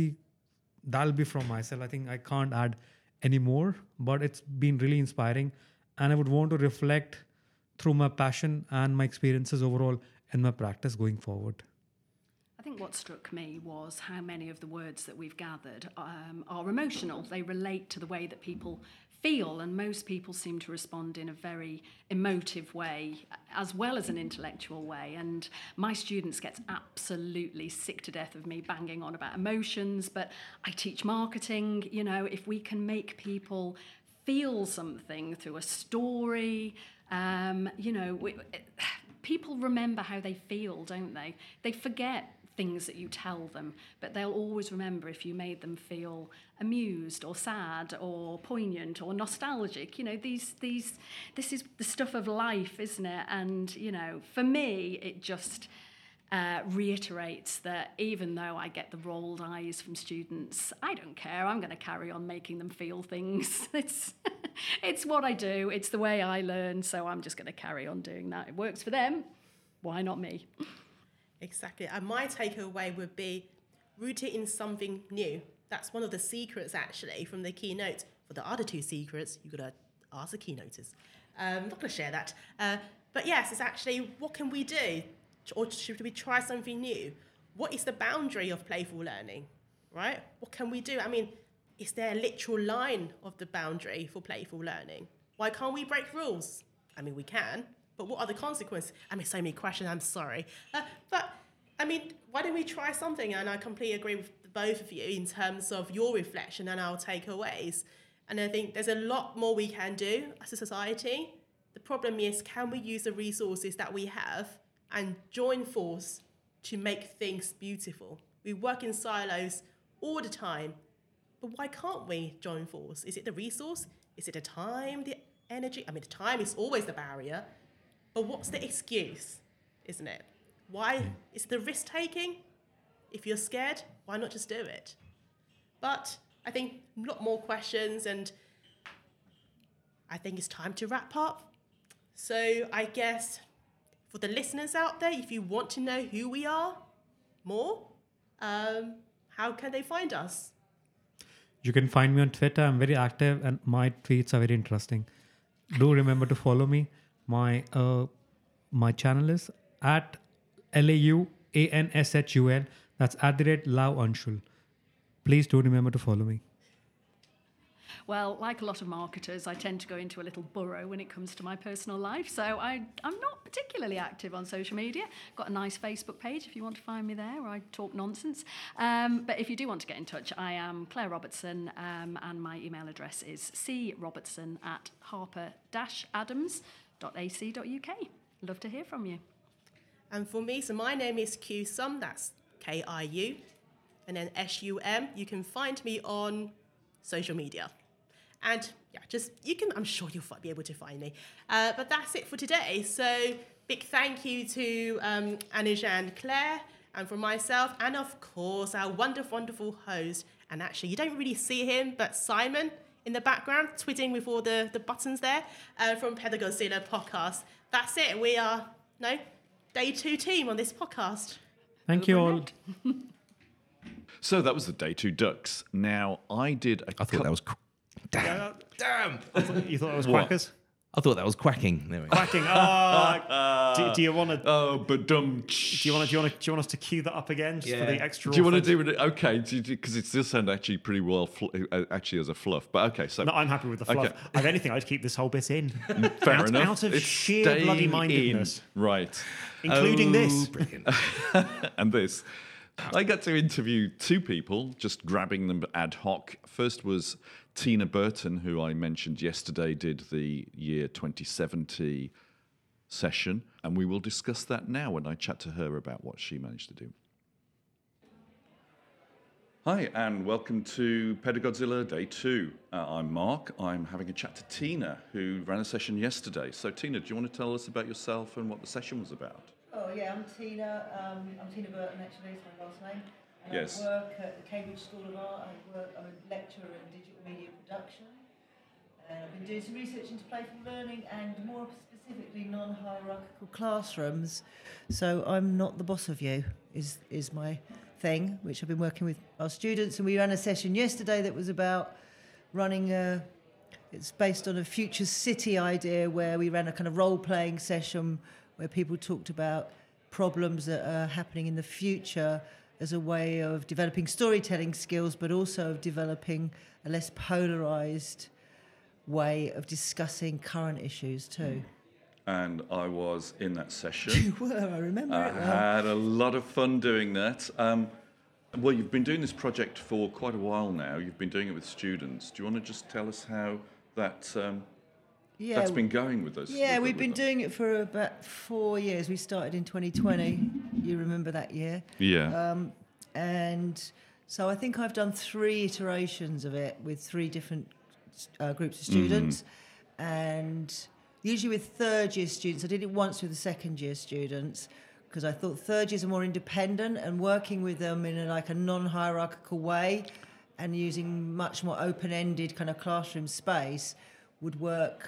S7: be from myself. I think I can't add any more, but it's been really inspiring, and I would want to reflect through my passion and my experiences overall in my practice going forward.
S6: I think what struck me was how many of the words that we've gathered are emotional. They relate to the way that people feel, and most people seem to respond in a very emotive way as well as an intellectual way. And my students get absolutely sick to death of me banging on about emotions, but I teach marketing. You know, if we can make people feel something through a story, people remember how they feel, don't they? They forget things that you tell them, but they'll always remember if you made them feel amused or sad or poignant or nostalgic. You know, this is the stuff of life, isn't it? And, you know, for me, it just reiterates that even though I get the rolled eyes from students, I don't care. I'm going to carry on making them feel things. It's what I do. It's the way I learn. So I'm just going to carry on doing that. It works for them. why not me?
S5: Exactly. And my takeaway would be rooted in something new. That's one of the secrets, actually, from the keynote. For the other two secrets, you've got to ask the keynoters. I'm not going to share that. But yes, it's actually, what can we do? Or should we try something new? What is the boundary of playful learning, right? What can we do? I mean, is there a literal line of the boundary for playful learning? Why can't we break rules? I mean, we can, but what are the consequences? I mean, so many questions, I'm sorry. But, I mean, why don't we try something? And I completely agree with both of you in terms of your reflection and our takeaways. And I think there's a lot more we can do as a society. The problem is, can we use the resources that we have and join force to make things beautiful? We work in silos all the time, but why can't we join force? Is it the resource? Is it the time, the energy? I mean, the time is always the barrier, but what's the excuse, isn't it? Why? It's the risk-taking. If you're scared, why not just do it? But I think a lot more questions, and I think it's time to wrap up. So I guess for the listeners out there, if you want to know who we are more, how can they find us?
S7: You can find me on Twitter. I'm very active and my tweets are very interesting. Do remember to follow me. My channel is at LAUANSHUL. That's @LauAnshul. Please do remember to follow me.
S6: Well, like a lot of marketers, I tend to go into a little burrow when it comes to my personal life. So I'm not particularly active on social media. Got a nice Facebook page if you want to find me there, where I talk nonsense. But if you do want to get in touch, I am Claire Robertson, and my email address is crobertson@harper-adams.ac.uk. Love to hear from you.
S5: And for me, so my name is QSum, that's KIU, and then SUM. You can find me on social media. And yeah, I'm sure you'll be able to find me. But that's it for today. So big thank you to Anuj and Claire, and from myself, and of course, our wonderful, wonderful host. And actually, you don't really see him, but Simon in the background, twiddling with all the buttons there, from Pedagodzilla podcast. That's it. We are, day 2 team on this podcast.
S7: Thank you all.
S1: So that was the Day 2 Ducks. Now, I did
S2: I thought that was... Damn!
S3: You thought it was
S1: What?
S3: quackers?
S2: I thought that was quacking. There we go.
S3: Quacking. Do you want to?
S1: Oh, but
S3: Do you want us to cue that up again just for the extra?
S1: Do you want to
S3: authentic-
S1: do it? Okay, because it does sound actually pretty well, actually as a fluff. But okay, so
S3: No, I'm happy with the fluff.
S1: Okay.
S3: If anything, I'd keep this whole bit in.
S1: fair
S3: out,
S1: enough.
S3: out of
S1: It's
S3: sheer
S1: staying
S3: bloody mindedness,
S1: in. Right?
S3: including this.
S2: Brilliant.
S1: And this. I got to interview 2 people, just grabbing them ad hoc. First was Tina Burton, who I mentioned yesterday, did the year 2070 session, and we will discuss that now when I chat to her about what she managed to do. Hi, and welcome to Pedagodzilla Day 2. I'm Mark. I'm having a chat to Tina, who ran a session yesterday. So, Tina, do you want to tell us about yourself and what the session was about?
S8: Oh yeah, I'm Tina. I'm Tina Burton actually, is my last name. And
S1: Yes.
S8: I work at the Cambridge School of Art. I'm a lecturer in digital media production. And I've been doing some research into playful learning and more specifically non-hierarchical classrooms. So I'm not the boss of you is my thing, which I've been working with our students. And we ran a session yesterday that was about running it's based on a future city idea where we ran a kind of role-playing session where people talked about problems that are happening in the future as a way of developing storytelling skills, but also of developing a less polarised way of discussing current issues too.
S1: And I was in that session.
S8: You were, I remember
S1: I
S8: it well.
S1: had a lot of fun doing that. Well, you've been doing this project for quite a while now. You've been doing it with students. Do you want to just tell us how that's been going with us?
S8: Yeah, we've been doing it for about 4 years. We started in 2020. You remember that year?
S1: Yeah.
S8: And so I think I've done 3 iterations of it with 3 different groups of students. And usually with third year students, I did it once with the second year students because I thought third years are more independent, and working with them in a non-hierarchical way and using much more open-ended kind of classroom space would work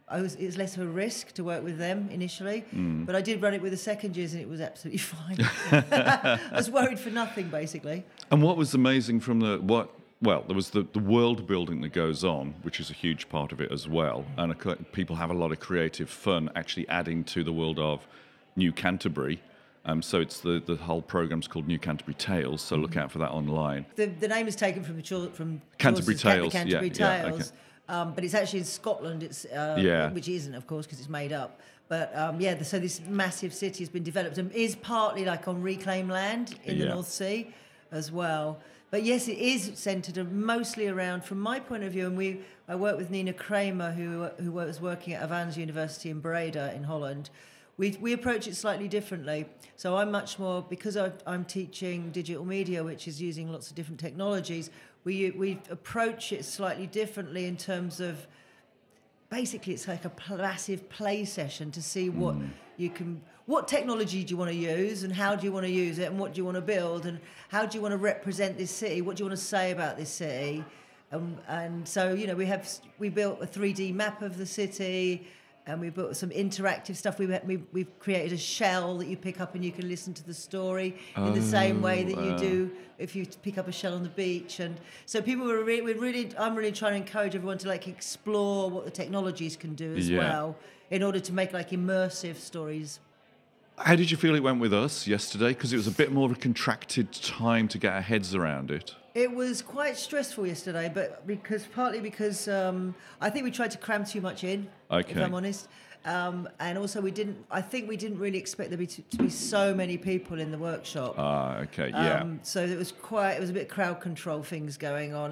S8: it was less of a risk to work with them initially, but I did run it with the second years and it was absolutely fine. I was worried for nothing, basically.
S1: And what was amazing from there was the world building that goes on, which is a huge part of it as well. And people have a lot of creative fun actually adding to the world of New Canterbury. So it's the whole program's called New Canterbury Tales. So look out for that online.
S8: The name is taken from
S1: Canterbury Tales.
S8: Canterbury
S1: Yeah,
S8: Tales.
S1: okay.
S8: But it's actually in Scotland. It's which isn't, of course, because it's made up. But so this massive city has been developed and is partly like on reclaimed land in the North Sea as well. But yes, it is centred mostly around, from my point of view, and I work with Nina Kramer, who was working at Avans University in Breda in Holland. We approach it slightly differently. So I'm much more, because I'm teaching digital media, which is using lots of different technologies, we approach it slightly differently in terms of, basically it's like a massive play session to see what technology do you want to use and how do you want to use it and what do you want to build and how do you want to represent this city, what do you want to say about this city. And so, we built a 3D map of the city, and we built some interactive stuff. We've created a shell that you pick up and you can listen to the story in the same way that you do if you pick up a shell on the beach. And so people I'm really trying to encourage everyone to explore what the technologies can do as well in order to make immersive stories.
S1: How did you feel it went with us yesterday? Because it was a bit more of a contracted time to get our heads around it.
S8: It was quite stressful yesterday, but partly because I think we tried to cram too much in, if I'm honest. And also we didn't really expect there to be so many people in the workshop.
S1: Okay, yeah.
S8: So it was a bit crowd control things going on,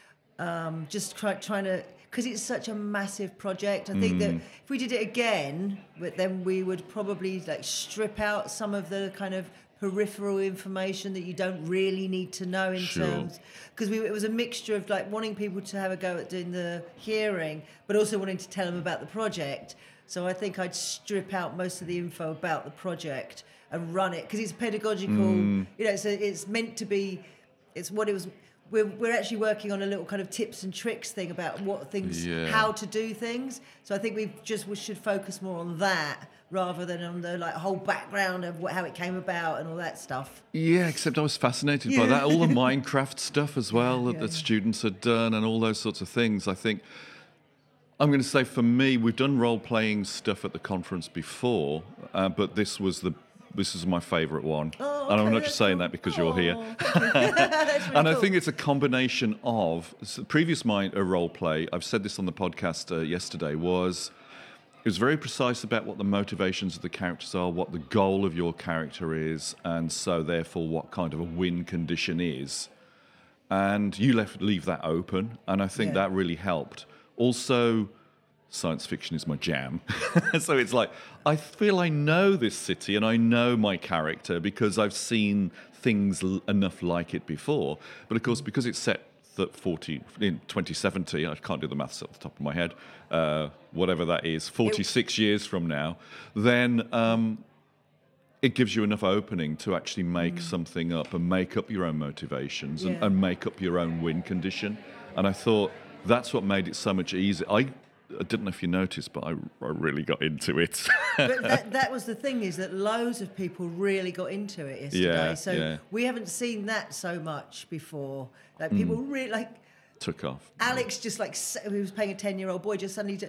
S8: and just trying to, because it's such a massive project. I think that if we did it again, then we would probably strip out some of the kind of peripheral information that you don't really need to know in terms, because it was a mixture of wanting people to have a go at doing the hearing, but also wanting to tell them about the project. So I think I'd strip out most of the info about the project and run it, because it's pedagogical. It's meant to be. It's what it was. We're actually working on a little kind of tips and tricks thing about what things, how to do things. So I think we should focus more on that rather than on the whole background of how it came about and all that stuff.
S1: Yeah, except I was fascinated by that, all the Minecraft stuff as well that the students had done and all those sorts of things. I think I'm going to say for me, we've done role-playing stuff at the conference before, but this was my favourite one.
S8: Oh, okay,
S1: and I'm not just saying that because you're here.
S8: That's really
S1: And I
S8: cool.
S1: think it's a combination of previous role play. I've said this on the podcast yesterday. It was very precise about what the motivations of the characters are, what the goal of your character is, and so therefore what kind of a win condition is. And you leave that open, and I think that really helped. Also, science fiction is my jam. So it's I feel I know this city and I know my character because I've seen things enough like it before. But of course, because it's set in 2070, I can't do the maths off the top of my head, whatever that is, 46 years from now, then it gives you enough opening to actually make something up and make up your own motivations and make up your own win condition. And I thought that's what made it so much easier. I didn't know if you noticed, but I really got into it.
S8: But that was the thing, is that loads of people really got into it yesterday. So we haven't seen that so much before. People really
S1: took off.
S8: Alex just who was playing a 10-year-old boy, just suddenly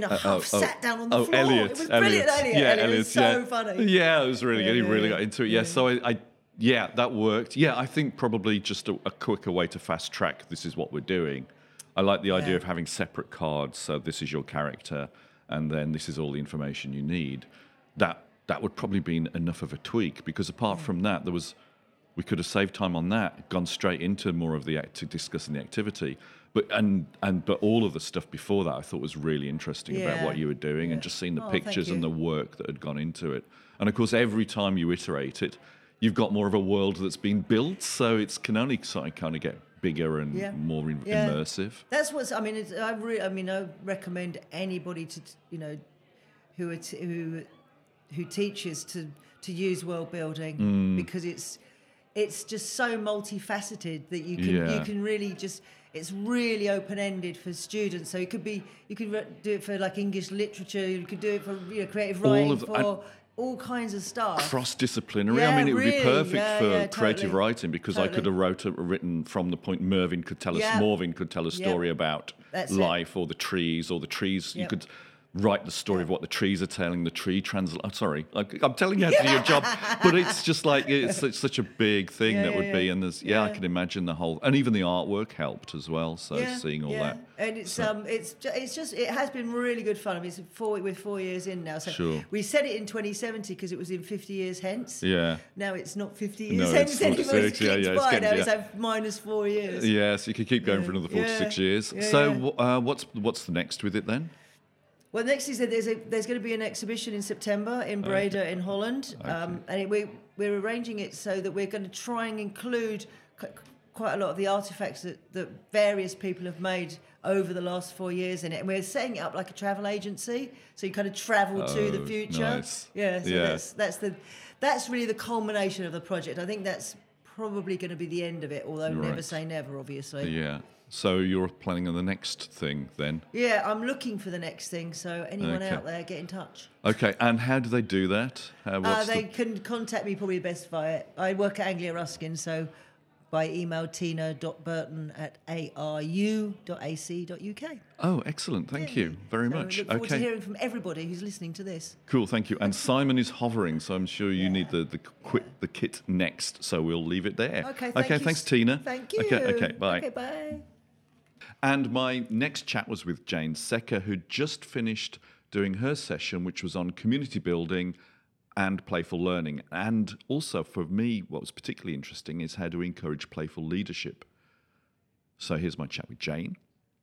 S8: sat down on the floor.
S1: Elliot.
S8: It was brilliant, Elliot.
S1: Yeah,
S8: Elliot was so funny.
S1: Yeah, it was really good. He really got into it. Yeah, so I that worked. Yeah, I think probably just a quicker way to fast track. This is what we're doing. I like the idea of having separate cards. So this is your character, and then this is all the information you need. That would probably been enough of a tweak, because apart from that, we could have saved time on that, gone straight into more of discussing the activity. But all of the stuff before that I thought was really interesting about what you were doing, and just seeing the pictures and the work that had gone into it. And of course, every time you iterate it, you've got more of a world that's been built, so it can only kind of get bigger and more immersive.
S8: That's what's. I recommend anybody to who teaches to use world building, because it's just so multifaceted that you can really just, it's really open-ended for students. So you could do it for like English literature, you could do it for creative writing, all kinds of stuff.
S1: Cross-disciplinary. I mean, it would be perfect for creative writing, because I could have written from the point Morvin could tell a story about life or the trees, You could write the story of what the trees are telling. The tree sorry, I'm telling you how to do your job, but it's just like it's such a big thing that would be. And there's I can imagine the whole, and even the artwork helped as well. So seeing all that,
S8: and it's just it has been really good fun. I mean, we're 4 years in now, so we said it in 2070 because it was in 50 years hence. Yeah. Now it's not 50 years hence anymore. It's minus 4 years.
S1: Yeah, so you could keep going for another 4 to 6 years. So what's the next with it then?
S8: Well, next is that there's going to be an exhibition in September in Breda in Holland, and we're arranging it so that we're going to try and include quite a lot of the artefacts that various people have made over the last 4 years in it. And we're setting it up like a travel agency, so you kind of travel to the future.
S1: Nice.
S8: Yeah, so that's really the culmination of the project. I think that's probably going to be the end of it, although never say never, obviously.
S1: Yeah. So you're planning on the next thing then?
S8: Yeah, I'm looking for the next thing. So anyone out there, get in touch.
S1: Okay, and how do they do that?
S8: They can contact me probably best via... I work at Anglia Ruskin, so by email tina.burton@aru.ac.uk.
S1: Oh, excellent. Thank you very much.
S8: I look forward to hearing from everybody who's listening to this.
S1: Cool, thank you. And Simon is hovering, so I'm sure you need the kit next, so we'll leave it there.
S8: Okay,
S1: thanks, Tina.
S8: Thank you.
S1: Okay, bye.
S8: Okay, bye.
S1: And my next chat was with Jane Secker, who'd just finished doing her session, which was on community building and playful learning. And also, for me, what was particularly interesting is how to encourage playful leadership. So here's my chat with Jane.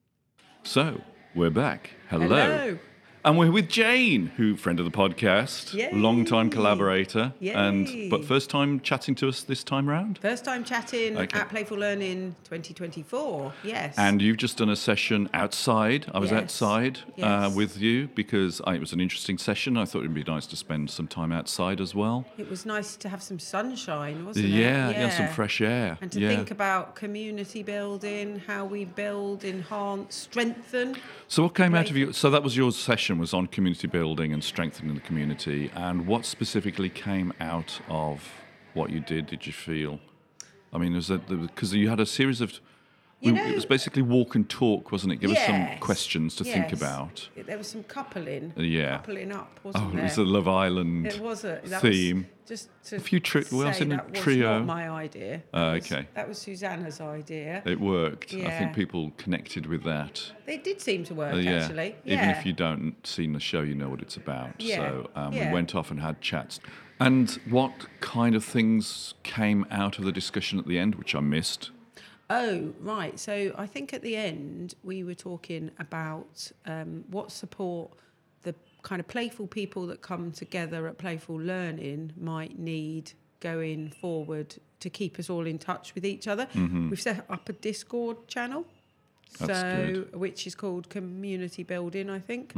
S1: So, we're back. Hello. And we're with Jane, friend of the podcast, long-time collaborator, but first time chatting to us this time round?
S9: First time chatting at Playful Learning 2024, yes.
S1: And you've just done a session outside. I was outside with you because it was an interesting session. I thought it would be nice to spend some time outside as well.
S9: It was nice to have some sunshine, wasn't it?
S1: Yeah, some fresh air.
S9: And to think about community building, how we build, enhance, strengthen.
S1: So what came out of you? So that was your session, was on community building and strengthening the community. And what specifically came out of what you did you feel? I mean, because you had a series of... it was basically walk and talk, wasn't it? Give us some questions to think about.
S9: There was some coupling. Coupling up,
S1: there?
S9: wasn't there?
S1: It was the Love Island theme.
S9: Just to
S1: a few
S9: say
S1: that was not
S9: my idea. That was Susanna's idea.
S1: It worked. I think people connected with that.
S9: They did seem to work, actually.
S1: Even if you don't seen the show, you know what it's about. So we went off and had chats. And what kind of things came out of the discussion at the end, which I missed?
S9: Oh, right. So I think at the end we were talking about what support the kind of playful people that come together at Playful Learning might need going forward to keep us all in touch with each other. Mm-hmm. We've set up a Discord channel, which is called Community Building, I think.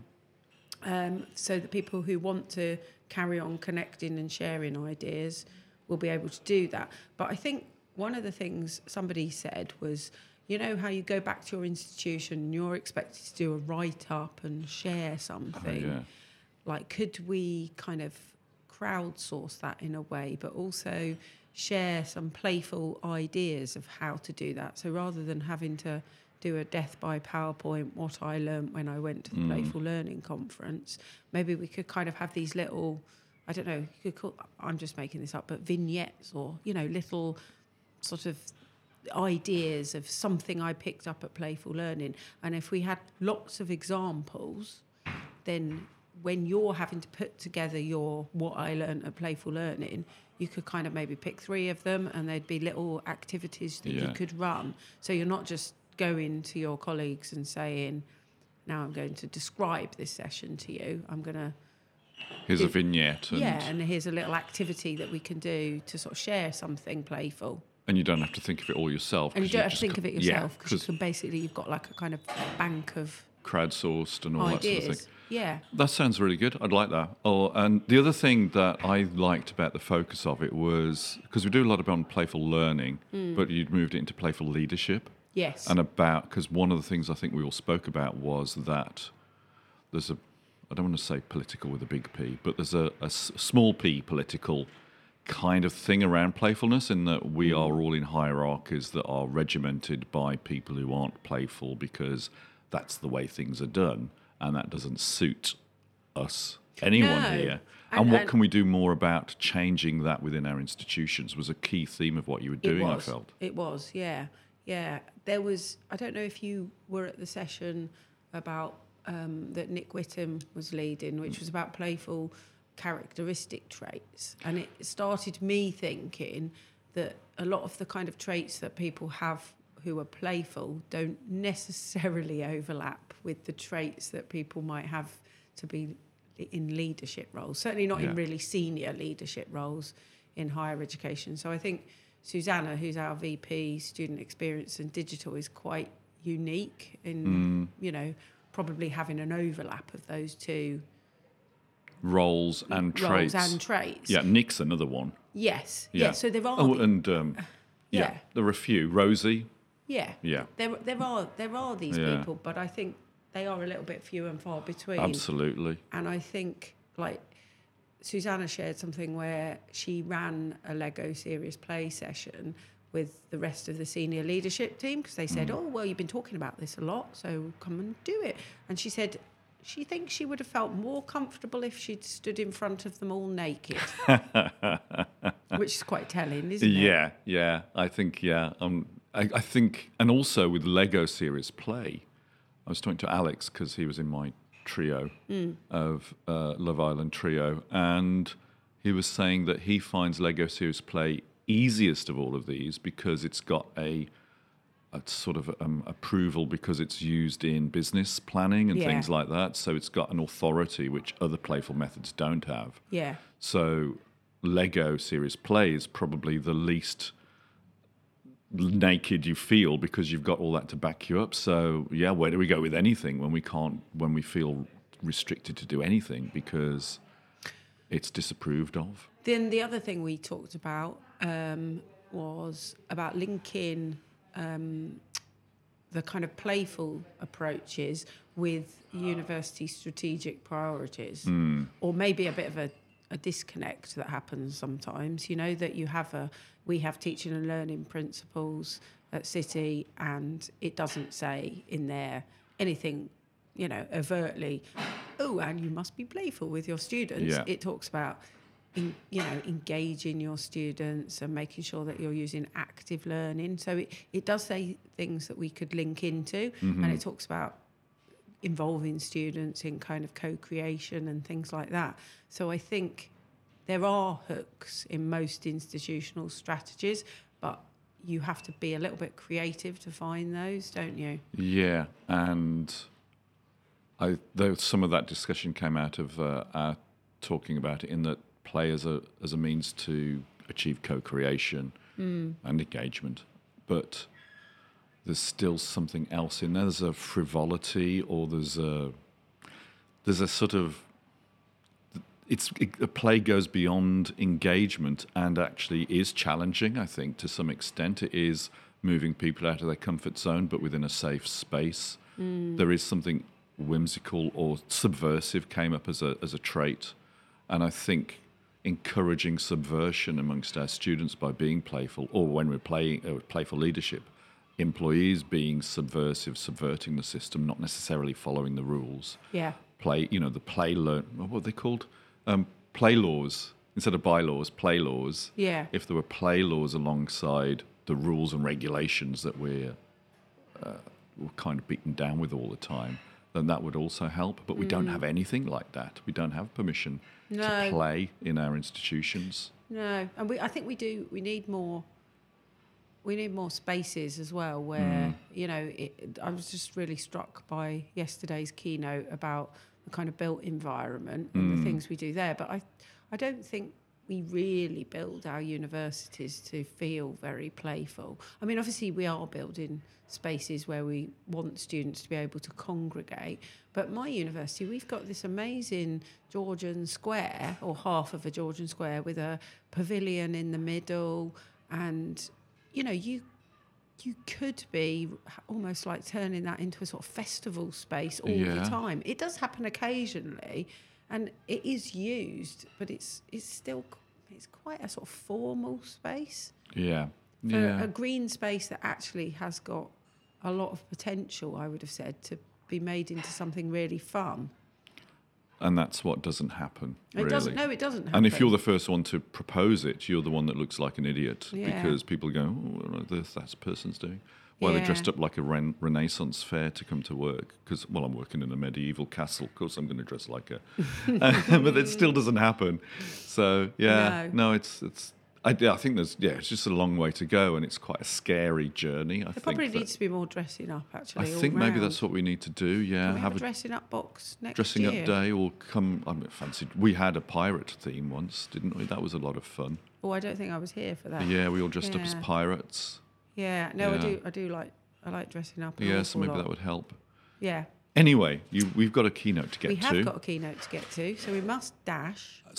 S9: So that people who want to carry on connecting and sharing ideas will be able to do that. But I think one of the things somebody said was, you know how you go back to your institution and you're expected to do a write-up and share something? Like, could we kind of crowdsource that in a way, but also share some playful ideas of how to do that? So rather than having to do a death by PowerPoint, what I learned when I went to the Playful Learning conference, maybe we could kind of have these little, I don't know, you could call, I'm just making this up, but vignettes or, little sort of ideas of something I picked up at Playful Learning. And if we had lots of examples, then when you're having to put together your what I learned at Playful Learning, you could kind of maybe pick 3 of them and there'd be little activities that you could run. So you're not just going to your colleagues and saying, now I'm going to describe this session to you. I'm going to...
S1: Here's a vignette.
S9: And here's a little activity that we can do to sort of share something playful.
S1: And you don't have to think of it all yourself.
S9: And you don't have to think of it yourself because you've got like a kind of bank of
S1: crowdsourced and all
S9: ideas.
S1: that sort of thing.
S9: Yeah.
S1: That sounds really good. I'd like that. Oh, and the other thing that I liked about the focus of it was because we do a lot about playful learning, but you'd moved it into playful leadership.
S9: Yes.
S1: And because one of the things I think we all spoke about was that there's I don't want to say political with a big P, but there's a small p political kind of thing around playfulness, in that we are all in hierarchies that are regimented by people who aren't playful because that's the way things are done, and that doesn't suit us, anyone
S9: No.
S1: here.
S9: And-
S1: And what
S9: and-
S1: can we do more about changing that within our institutions was a key theme of what you were doing, I felt.
S9: It was, yeah. Yeah. There was, I don't know if you were at the session about that Nick Whittam was leading, which was about playful characteristic traits. And it started me thinking that a lot of the kind of traits that people have who are playful don't necessarily overlap with the traits that people might have to be in leadership roles, certainly not
S1: Yeah.
S9: in really senior leadership roles in higher education. So I think Susanna, who's our VP Student Experience and Digital, is quite unique in, you know, probably having an overlap of those two
S1: Roles and traits.
S9: roles and traits.
S1: Yeah, Nick's another one.
S9: Yes.
S1: Yeah.
S9: Yeah. So there are.
S1: Oh,
S9: the-
S1: and
S9: yeah.
S1: there are a few. Rosie.
S9: yeah.
S1: Yeah.
S9: There are these
S1: Yeah.
S9: people, but I think they are a little bit few and far between.
S1: Absolutely.
S9: And I think, like, Susanna shared something where she ran a Lego Serious Play session with the rest of the senior leadership team because they said, oh, well, you've been talking about this a lot, so come and do it. And she said she thinks she would have felt more comfortable if she'd stood in front of them all naked, which is quite telling, isn't it?
S1: Yeah, yeah. I think, I think, and also with Lego Serious Play, I was talking to Alex because he was in my trio of Love Island trio, and he was saying that he finds Lego Serious Play easiest of all of these because it's got a sort of approval because it's used in business planning and
S9: Yeah.
S1: things like that. So it's got an authority which other playful methods don't have.
S9: Yeah.
S1: So Lego Serious Play is probably the least naked you feel because you've got all that to back you up. So yeah, where do we go with anything when we feel restricted to do anything because it's disapproved of?
S9: Then the other thing we talked about was about linking the kind of playful approaches with university strategic priorities, or maybe a bit of a disconnect that happens sometimes. You know, that we have teaching and learning principles at City, and it doesn't say in there anything, you know, overtly, oh, and you must be playful with your students.
S1: Yeah.
S9: It talks about engaging your students and making sure that you're using active learning. So it does say things that we could link into, and it talks about involving students in kind of co-creation and things like that. So I think there are hooks in most institutional strategies, but you have to be a little bit creative to find those, don't you?
S1: Yeah, and some of that discussion came out of our talking about it in that play as a means to achieve co-creation and engagement, but there's still something else in there. There's a frivolity, or there's a sort of a play goes beyond engagement and actually is challenging. I think to some extent it is moving people out of their comfort zone, but within a safe space. There is something whimsical or subversive came up as a trait, and I think encouraging subversion amongst our students by being playful, or when we're playing playful leadership, employees being subversive, subverting the system, not necessarily following the rules.
S9: Yeah.
S1: The play what are they called? Play laws. Instead of bylaws, play laws.
S9: Yeah.
S1: If there were play laws alongside the rules and regulations that we're kind of beaten down with all the time, then that would also help. But we don't have anything like that. We don't have permission to
S9: No.
S1: play in our institutions.
S9: No, and I think we do. We need more spaces as well where, you know, I was just really struck by yesterday's keynote about the kind of built environment and the things we do there. But I don't think we really build our universities to feel very playful. I mean, obviously we are building spaces where we want students to be able to congregate, but my university, we've got this amazing Georgian square, or half of a Georgian square, with a pavilion in the middle, and you could be almost like turning that into a sort of festival space all the time. It does happen occasionally, and it is used, but it's quite a sort of formal space.
S1: Yeah.
S9: For a green space that actually has got a lot of potential, I would have said, to be made into something really fun.
S1: And that's what doesn't happen, really.
S9: It doesn't happen.
S1: And if you're the first one to propose it, you're the one that looks like an idiot,
S9: Yeah.
S1: because people go, oh, that person's doing. Well, they're dressed up like a Renaissance fair to come to work, because, I'm working in a medieval castle. Of course, I'm going to dress like a... but it still doesn't happen. So, I think it's just a long way to go, and it's quite a scary journey.
S9: There probably needs to be more dressing up, actually.
S1: I think maybe that's what we need to do, yeah.
S9: Can we have a dressing up box next
S1: dressing
S9: year?
S1: up day, or we had a pirate theme once, didn't we? That was a lot of fun.
S9: Oh, I don't think I was here for that.
S1: Yeah, we all dressed up as pirates.
S9: Yeah, no,
S1: Yeah.
S9: I like dressing up. an
S1: Yeah,
S9: awful
S1: so maybe
S9: lot.
S1: that would help.
S9: Yeah.
S1: Anyway, we've got a keynote to get
S9: We
S1: to.
S9: have got a keynote to get to, so we must dash. but-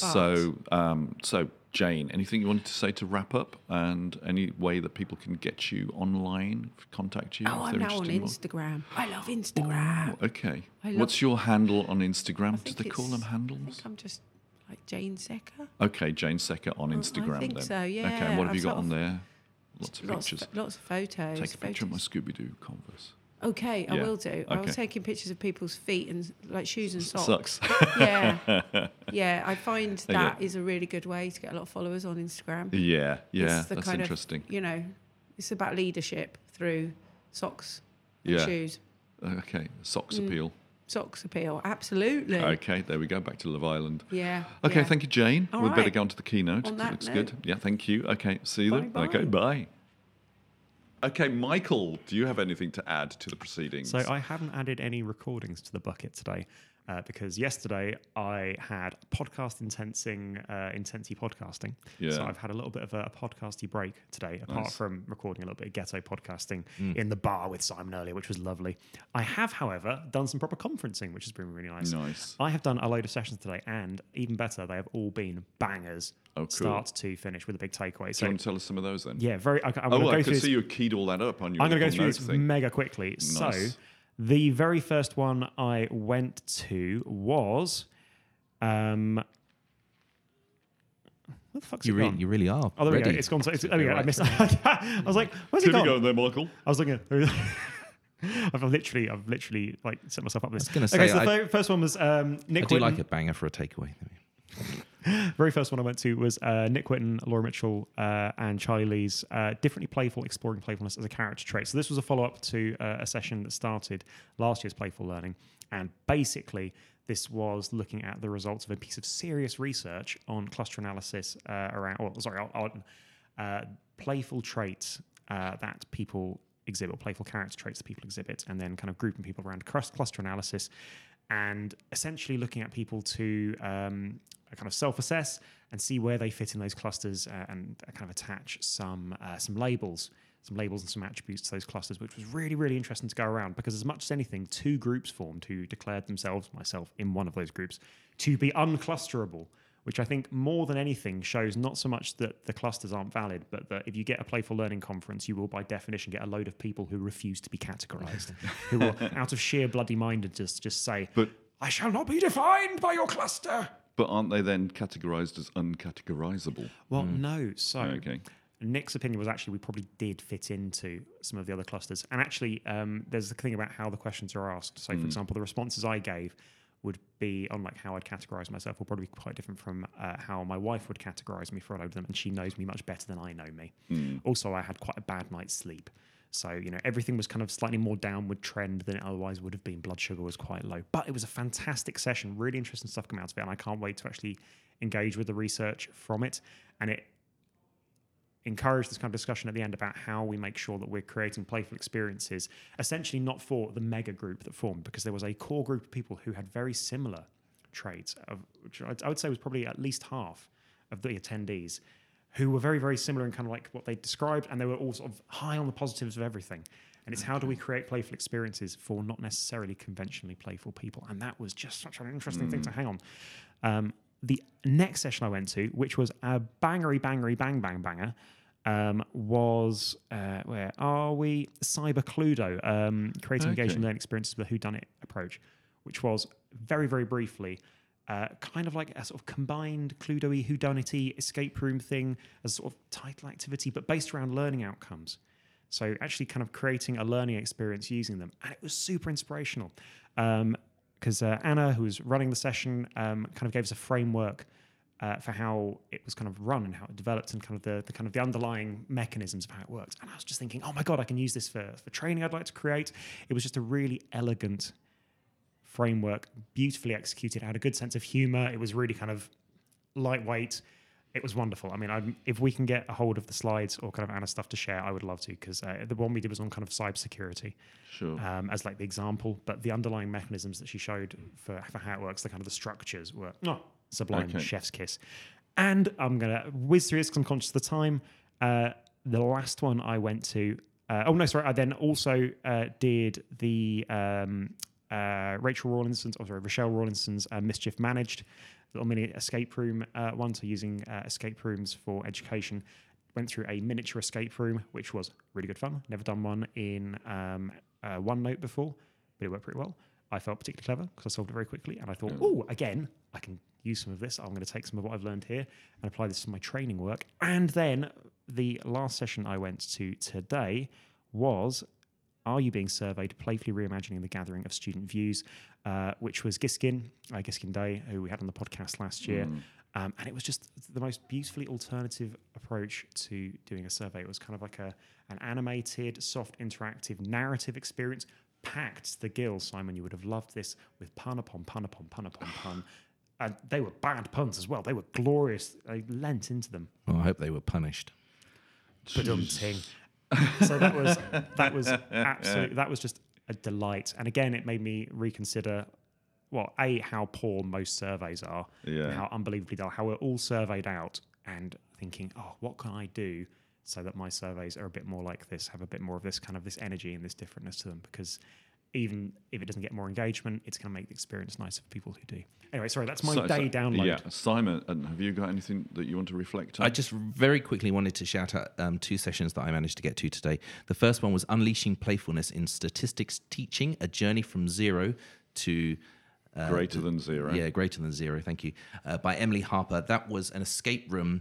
S1: So Jane, anything you wanted to say to wrap up, and any way that people can get you online, contact you?
S9: Oh,
S1: if
S9: I'm
S1: they're
S9: now on
S1: interested in more?
S9: Instagram. I love Instagram.
S1: Oh, okay.
S9: I love-
S1: What's your handle on Instagram?
S9: I
S1: Do
S9: think
S1: they call them
S9: I
S1: handles?
S9: think I'm just like Jane Secker.
S1: Okay, Jane Secker on
S9: I
S1: Instagram
S9: think
S1: then.
S9: so, yeah.
S1: Okay, and what have
S9: I've
S1: you got
S9: sort
S1: on
S9: of-
S1: there? Lots of pictures.
S9: Lots of photos.
S1: Take a picture of my
S9: photos.
S1: Scooby-Doo Converse.
S9: Okay, I
S1: Yeah.
S9: will do. I was
S1: Okay.
S9: taking pictures of people's feet and like shoes and socks.
S1: Sucks.
S9: Yeah. I find
S1: There you
S9: that
S1: go.
S9: is a really good way to get a lot of followers on Instagram.
S1: Yeah,
S9: It's the
S1: that's
S9: kind
S1: interesting.
S9: Of, it's about leadership through socks and
S1: Yeah.
S9: shoes.
S1: Okay, socks appeal.
S9: Socks appeal, absolutely.
S1: Okay, there we go, back to Love Island.
S9: Yeah.
S1: Okay,
S9: yeah.
S1: thank you, Jane.
S9: All
S1: We'd better
S9: right.
S1: go on to the keynote.
S9: On
S1: It
S9: that
S1: looks
S9: note.
S1: good. Yeah, thank you. Okay, see you then.
S9: Bye-bye.
S1: Okay, bye. Okay, Michael, do you have anything to add to the proceedings?
S3: So I haven't added any recordings to the bucket today because yesterday I had intensity podcasting.
S1: Yeah.
S3: So I've had a little bit of a podcasty break today, apart
S1: Nice.
S3: from recording a little bit of ghetto podcasting in the bar with Simon earlier, which was lovely. I have, however, done some proper conferencing, which has been really nice.
S1: Nice.
S3: I have done a load of sessions today, and even better, they have all been bangers,
S1: Oh, cool.
S3: start to finish with a big takeaway.
S1: Do you
S3: So
S1: want to tell us some of those then?
S3: yeah, I'm
S1: Oh,
S3: going to go
S1: I
S3: through
S1: could
S3: this.
S1: see you keyed all that up on your
S3: I'm going to go
S1: little
S3: through
S1: note
S3: this
S1: thing.
S3: mega quickly.
S1: Nice.
S3: So, the very first one I went to was, what the fuck's it gone?
S2: You really are.
S3: Oh, there we
S2: ready.
S3: go. It's gone. So there we go. I
S2: Right.
S3: missed. I was like, where's it
S1: Here we
S3: gone?
S1: go there, Michael.
S3: I was looking. I've literally like set myself up this.
S2: I was gonna
S3: Okay,
S2: say,
S3: so the first one was Nick
S2: I do
S3: Whitten.
S2: like a banger for a takeaway.
S3: Very first one I went to was Nick Whitten, Laura Mitchell, and Charlie Lee's Differently Playful, Exploring Playfulness as a Character Trait. So this was a follow-up to a session that started last year's Playful Learning. And basically, this was looking at the results of a piece of serious research on cluster analysis on playful traits that people exhibit, playful character traits that people exhibit, and then kind of grouping people around cluster analysis, and essentially looking at people to kind of self-assess and see where they fit in those clusters and kind of attach some labels and some attributes to those clusters, which was really, really interesting to go around because as much as anything, two groups formed who declared themselves, myself in one of those groups, to be unclusterable, which I think more than anything shows not so much that the clusters aren't valid, but that if you get a playful learning conference, you will by definition get a load of people who refuse to be categorized, who will, out of sheer bloody mindedness, just say,
S1: But
S3: I shall not be defined by your cluster.
S1: but aren't they then categorized as uncategorizable?
S3: Well, no. So
S1: Okay.
S3: Nick's opinion was actually we probably did fit into some of the other clusters. And actually, there's the thing about how the questions are asked. So, for example, the responses I gave would be on like how I'd categorize myself will probably be quite different from how my wife would categorize me for a load of them. And she knows me much better than I know me. Also, I had quite a bad night's sleep. So, everything was kind of slightly more downward trend than it otherwise would have been. Blood sugar was quite low. But it was a fantastic session. Really interesting stuff coming out of it. And I can't wait to actually engage with the research from it. And it encouraged this kind of discussion at the end about how we make sure that we're creating playful experiences, essentially not for the mega group that formed, because there was a core group of people who had very similar traits, which I would say was probably at least half of the attendees who were very, very similar in kind of like what they described, and they were all sort of high on the positives of everything. And it's how do we create playful experiences for not necessarily conventionally playful people? And that was just such an interesting thing to hang on. The next session I went to, which was a bangery banger, was where are we? Cyber Cluedo, creating engaging learning experiences with a whodunit approach, which was very, very briefly kind of like a sort of combined Cluedo-y, whodunity escape room thing as a sort of title activity, but based around learning outcomes. So actually kind of creating a learning experience using them. And it was super inspirational because Anna, who was running the session, kind of gave us a framework for how it was kind of run and how it developed and kind of the underlying mechanisms of how it works. And I was just thinking, oh my God, I can use this for training I'd like to create. It was just a really elegant framework, beautifully executed, had a good sense of humor. It was really kind of lightweight. It was wonderful. I mean, if we can get a hold of the slides or kind of Anna's stuff to share, I would love to, because the one we did was on kind of cybersecurity as like the example, but the underlying mechanisms that she showed for how it works, the kind of the structures were sublime, chef's kiss. And I'm going to whiz through this because I'm conscious of the time. The last one I went to, I then also did the Rochelle Rawlinson's Mischief Managed, little mini escape room one, so using escape rooms for education. Went through a miniature escape room, which was really good fun. Never done one in OneNote before, but it worked pretty well. I felt particularly clever because I solved it very quickly, and I thought, again, I can use some of this. I'm going to take some of what I've learned here and apply this to my training work. And then the last session I went to today was Are You Being Surveyed? Playfully Reimagining the Gathering of Student Views, which was Giskin Day, who we had on the podcast last year. And it was just the most beautifully alternative approach to doing a survey. It was kind of like an animated, soft, interactive narrative experience, packed to the gills. Simon, you would have loved this, with pun upon pun upon pun upon pun. And they were bad puns as well. They were glorious. They lent into them.
S2: Well, I hope they were punished.
S3: Ba-dum-ting. So that was absolutely, that was just a delight. And again, it made me reconsider, how poor most surveys are, and how unbelievably dull, how we're all surveyed out, and thinking, what can I do so that my surveys are a bit more like this, have a bit more of this kind of this energy and this differentness to them? Because even if it doesn't get more engagement, it's going to make the experience nicer for people who do. Anyway, sorry, that's my day download.
S1: Yeah, Simon, have you got anything that you want to reflect on?
S2: I just very quickly wanted to shout out two sessions that I managed to get to today. The first one was Unleashing Playfulness in Statistics Teaching, a journey from zero to...
S1: greater than zero.
S2: Yeah, greater than zero, thank you. By Emily Harper. That was an escape room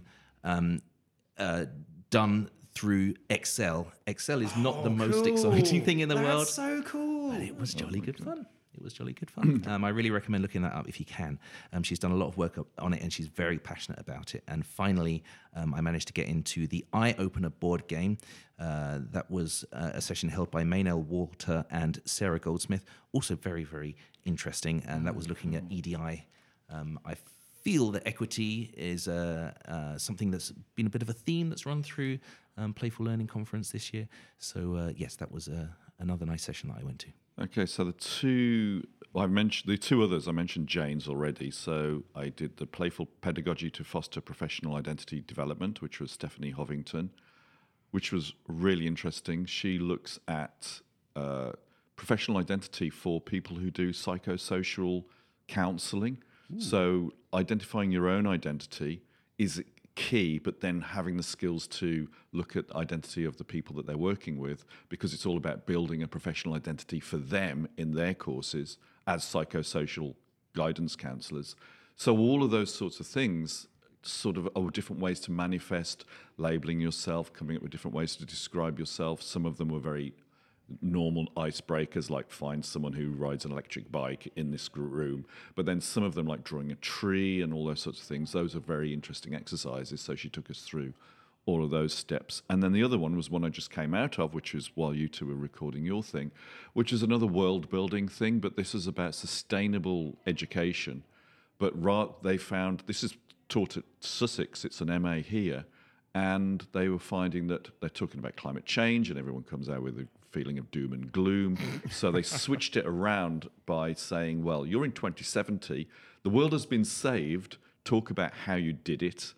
S2: done through Excel. Excel is not the most exciting thing in the world.
S3: That's so cool.
S2: But it was jolly good fun. It was jolly good fun. I really recommend looking that up if you can. She's done a lot of work on it, and she's very passionate about it. And finally, I managed to get into the Eye Opener board game. That was a session held by Maynell Walter and Sarah Goldsmith. Also very, very interesting. And that was looking at EDI. I feel that equity is something that's been a bit of a theme that's run through Playful Learning Conference this year. So yes, that was another nice session that I went to.
S1: Okay, so the two others I mentioned Jane's already. So I did the Playful Pedagogy to Foster Professional Identity Development, which was Stephanie Hovington, which was really interesting. She looks at professional identity for people who do psychosocial counselling. So identifying your own identity is key, but then having the skills to look at identity of the people that they're working with, because it's all about building a professional identity for them in their courses as psychosocial guidance counsellors. So all of those sorts of things sort of are different ways to manifest, labelling yourself, coming up with different ways to describe yourself. Some of them were very normal icebreakers, like find someone who rides an electric bike in this room, but then some of them, like drawing a tree and all those sorts of things, those are very interesting exercises. So she took us through all of those steps. And then the other one was one I just came out of, which is while you two were recording your thing, which is another world building thing, but this is about sustainable education. But they found, this is taught at Sussex, it's an MA here, and they were finding that they're talking about climate change and everyone comes out with a feeling of doom and gloom. So they switched it around by saying, well, you're in 2070, the world has been saved, talk about how you did it.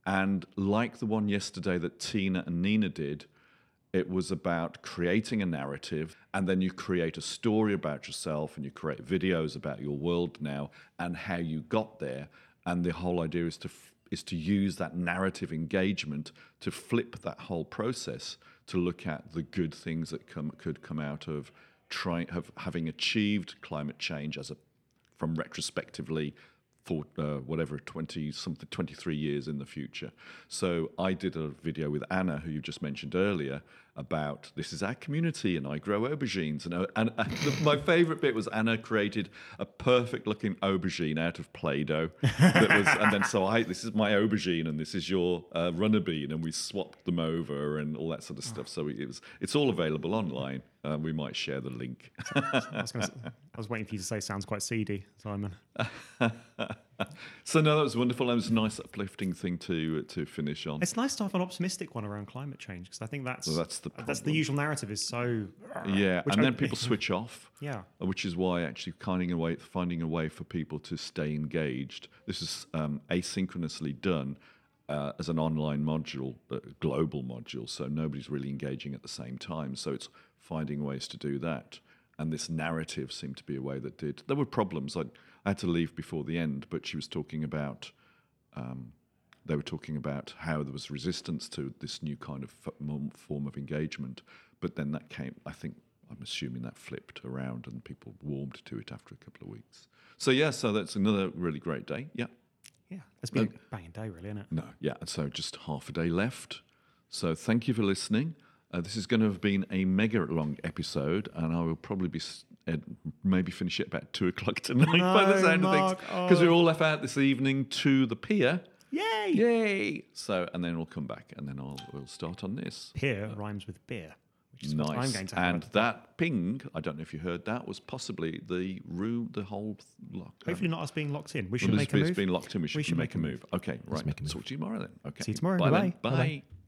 S1: And like the one yesterday that Tina and Nina did, it was about creating a narrative, and then you create a story about yourself, and you create videos about your world now and how you got there. And the whole idea is to use that narrative engagement to flip that whole process, to look at the good things that could come out of having achieved climate change from retrospectively for 23 years in the future. So I did a video with Anna, who you just mentioned earlier, about this is our community and I grow aubergines. And my favourite bit was Anna created a perfect looking aubergine out of Play-Doh. This is my aubergine and this is your runner bean, and we swapped them over and all that sort of stuff. So it's all available online. We might share the link.
S3: I was waiting for you to say sounds quite seedy, Simon.
S1: So no, that was wonderful. That was a nice uplifting thing to finish on.
S3: It's nice to have an optimistic one around climate change, because I think that's
S1: the problem.
S3: the usual narrative is so...
S1: Yeah, and then people switch off.
S3: Yeah.
S1: Which is why actually finding a way for people to stay engaged. This is asynchronously done as an online module, a global module, so nobody's really engaging at the same time. So it's finding ways to do that. And this narrative seemed to be a way that did. There were problems. I had to leave before the end, but she was talking about... they were talking about how there was resistance to this new kind of form of engagement. But then that came, I'm assuming that flipped around and people warmed to it after a couple of weeks. So that's another really great day. Yeah.
S3: Yeah, it's been a banging day, really, isn't it?
S1: No, yeah, and so just half a day left. So thank you for listening. This is going to have been a mega long episode, and I will probably be maybe finish it about 2:00 tonight by the sound of things, because we're all left out this evening to the pier.
S3: Yay!
S1: Yay! So, and then we'll come back, and then we'll start on this.
S3: Pier rhymes with beer, which is
S1: nice.
S3: what I'm going to have.
S1: And that ping, I don't know if you heard that, was possibly the whole lock.
S3: Hopefully not us being locked in. We should make a move.
S1: It's been locked in. We should make a move. Okay, right.
S2: make a move.
S1: Talk to you tomorrow then. Okay.
S3: See you tomorrow.
S1: Bye.
S3: Bye-bye.
S1: Then. Bye.
S3: Bye-bye.